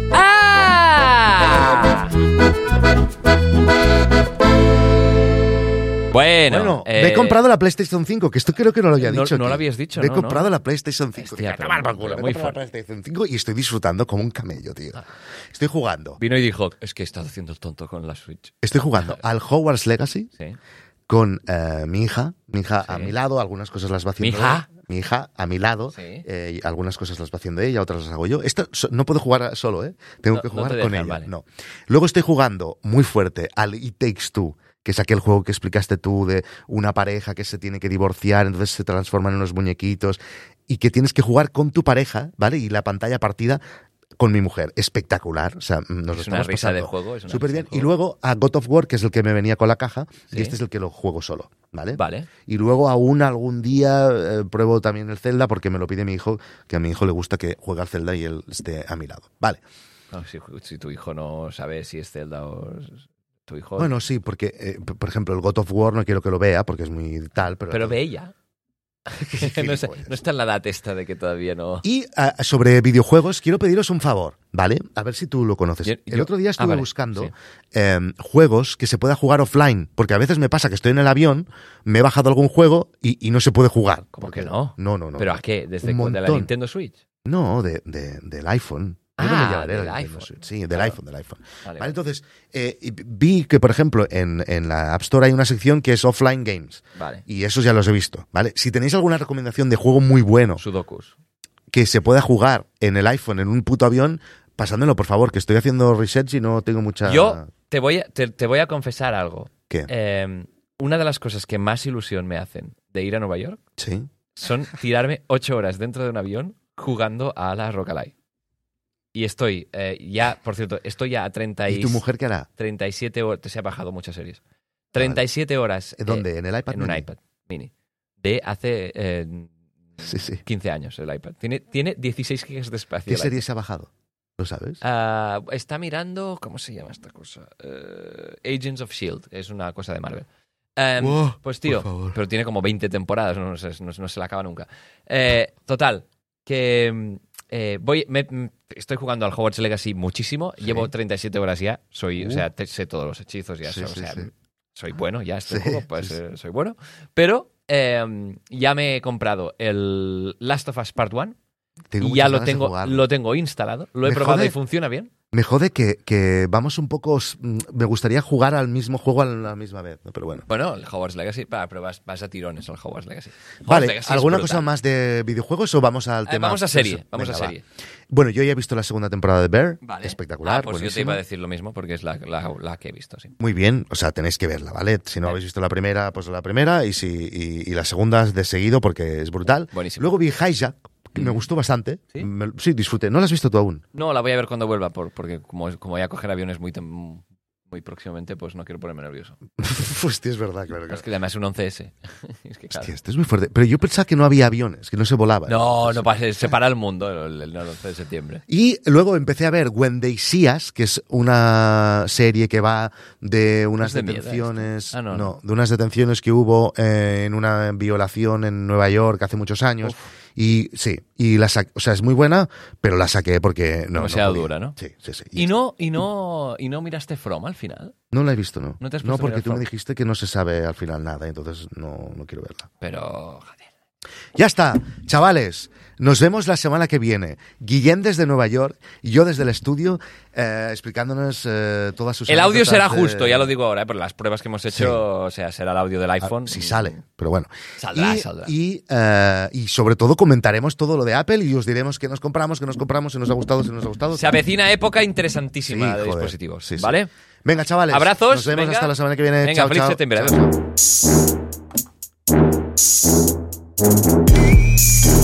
¡Ah! Bueno, Bueno, eh, me he comprado la PlayStation cinco, que esto creo que no lo había no- dicho. no lo tío. habías dicho, Me he ¿no? comprado ¿no? la PlayStation cinco. Hostia, Tío, pero tomar por muy- culo. Me he muy comprado la fuerte. PlayStation cinco y estoy disfrutando como un camello, tío. Estoy jugando. Vino y dijo, es que he estado haciendo el tonto con la Switch. Estoy jugando al Hogwarts Legacy Sí. con eh, mi hija. Mi hija a Sí. mi lado, algunas cosas las va haciendo ¿Mi hija? ella. Mi hija a mi lado. Sí. eh, y algunas cosas las va haciendo ella, otras las hago yo. Esto so- no puedo jugar solo, ¿eh? Tengo No- que no jugar te con dejan, ella. vale. No. Luego estoy jugando muy fuerte al It Takes Two, que es aquel juego que explicaste tú de una pareja que se tiene que divorciar, entonces se transforman en unos muñequitos y que tienes que jugar con tu pareja, ¿vale? Y la pantalla partida con mi mujer. Espectacular. O sea, nos lo Es una estamos risa de pasando juego. Es una súper risa de bien. Y juego. luego a God of War, que es el que me venía con la caja, Sí. y este es el que lo juego solo, ¿vale? Vale. Y luego aún algún día eh, pruebo también el Zelda, porque me lo pide mi hijo, que a mi hijo le gusta que juegue al Zelda y él esté a mi lado. Vale. No, si, si tu hijo no sabe si es Zelda o tu hijo... Bueno, sí, porque, eh, p- por ejemplo, el God of War no quiero que lo vea, porque es muy tal, pero... pero ve ella. no, es- no está en la edad esta de que todavía no... Y uh, sobre videojuegos, quiero pediros un favor, ¿vale? A ver si tú lo conoces. Yo- El yo- otro día estuve ah, vale, buscando sí. eh, juegos que se pueda jugar offline, porque a veces me pasa que estoy en el avión, me he bajado algún juego y, y no se puede jugar. ¿Cómo Porque- que no? No, no, no. ¿Pero no. a qué? ¿Desde Un cu- de la montón. Nintendo Switch? No, de, de- del iPhone. Yo no Ah, me llevaré del la Nintendo iPhone. Switch. Sí, del Claro. iPhone, del iPhone. Vale, Vale, vale. entonces, eh, y vi que, por ejemplo, en, en la App Store hay una sección que es Offline Games. Vale. Y esos ya los he visto, ¿vale? Si tenéis alguna recomendación de juego muy bueno Sudokus. que se pueda jugar en el iPhone, en un puto avión, pasádmelo, por favor, que estoy haciendo research y no tengo mucha... Yo te voy, a, te, te voy a confesar algo. ¿Qué? Eh, una de las cosas que más ilusión me hacen de ir a Nueva York Sí. son tirarme ocho horas dentro de un avión jugando a la Rock-Alike. Y estoy eh, ya, por cierto, estoy ya a treinta y, ¿Y tu mujer qué hará? treinta y siete horas. Se ha bajado muchas series. treinta y siete horas. eh, ¿Dónde? ¿En el iPad En un mini? iPad mini. De hace eh, Sí, sí. quince años el iPad. Tiene, tiene dieciséis gigas de espacio. ¿Qué el serie iPad. se ha bajado? ¿Lo sabes? Ah, está mirando. ¿Cómo se llama esta cosa? Eh, Agents of Shield. Es una cosa de Marvel. Em, Wow, pues tío, por favor. pero tiene como veinte temporadas, no, no, se, no, no se la acaba nunca. Eh, total, que eh, voy, me- m- estoy jugando al Hogwarts Legacy muchísimo, Sí. llevo treinta y siete horas ya, soy, Uh. o sea, te- sé todos los hechizos ya, Sí, so- sí, o sea, sí. soy bueno ya este Sí, juego, pues sí, sí. eh, soy bueno. Pero eh, ya me he comprado el Last of Us Part uno Tengo y muchas ya lo ganas de tengo, jugarlo. lo tengo instalado, lo he Me probado jode- y funciona bien. Me jode que, que vamos un poco... mm, Me gustaría jugar al mismo juego a la misma vez, ¿no? Pero bueno. Bueno, el Hogwarts Legacy, pa, pero vas, vas a tirones al Hogwarts Legacy. Hogwarts Vale, Legacy es ¿alguna brutal. cosa más de videojuegos o vamos al Eh, tema? vamos a serie, Eso. vamos Venga, a va. serie. Bueno, yo ya he visto la segunda temporada de Bear. Vale. Espectacular, Ah, pues yo te buenísimo. iba a decir lo mismo porque es la, la, la que he visto, sí. Muy bien, o sea, tenéis que verla, ¿vale? Si no Bien. habéis visto la primera, pues la primera y, si, y, y la segunda de seguido porque es brutal. Buenísimo. Luego vi Hijack, que me Mm. gustó bastante. ¿Sí? Me- sí, disfruté. ¿No la has visto tú aún? No, la voy a ver cuando vuelva por, porque como, como voy a coger aviones muy, tem- muy próximamente, pues no quiero ponerme nervioso. Hostia, es verdad, claro. claro. Es que además es un once ese. Es que, claro. Hostia, esto es muy fuerte. Pero yo pensaba que no había aviones, que no se volaba. No, no pase, se para el mundo el, el once de septiembre. Y luego empecé a ver When They See Us, que es una serie que va de unas ¿Es de miedo detenciones, esto? Ah, no, no. de unas detenciones que hubo eh, en una violación en Nueva York hace muchos años. Uf. Y sí, y la sa- o sea, es muy buena, pero la saqué porque no. Demasiado podía. dura, ¿no? Sí, sí, sí. ¿Y no, y, no, ¿Y no miraste From al final? No la he visto, no. ¿No te has puesto a porque mirar tú me From? dijiste que no se sabe al final nada, entonces no, no quiero verla. Pero, joder. Ya está, chavales. Nos vemos la semana que viene. Guillem desde Nueva York y yo desde el estudio eh, explicándonos eh, todas sus El audio anécdotas será de- justo, ya lo digo ahora, ¿eh? Por las pruebas que hemos hecho, Sí. o sea, será el audio del Ah, iPhone. si sale, pero bueno. Saldrá, y, saldrá. Y, eh, y sobre todo comentaremos todo lo de Apple y os diremos qué nos compramos, qué nos compramos, si nos ha gustado, si no nos ha gustado. Se avecina época interesantísima Sí, de joder. dispositivos, Sí, sí. ¿vale? Venga, chavales. Abrazos. Nos vemos venga. hasta la semana que viene. Venga, Chao, feliz chao. septiembre. Chao, Adiós. chao.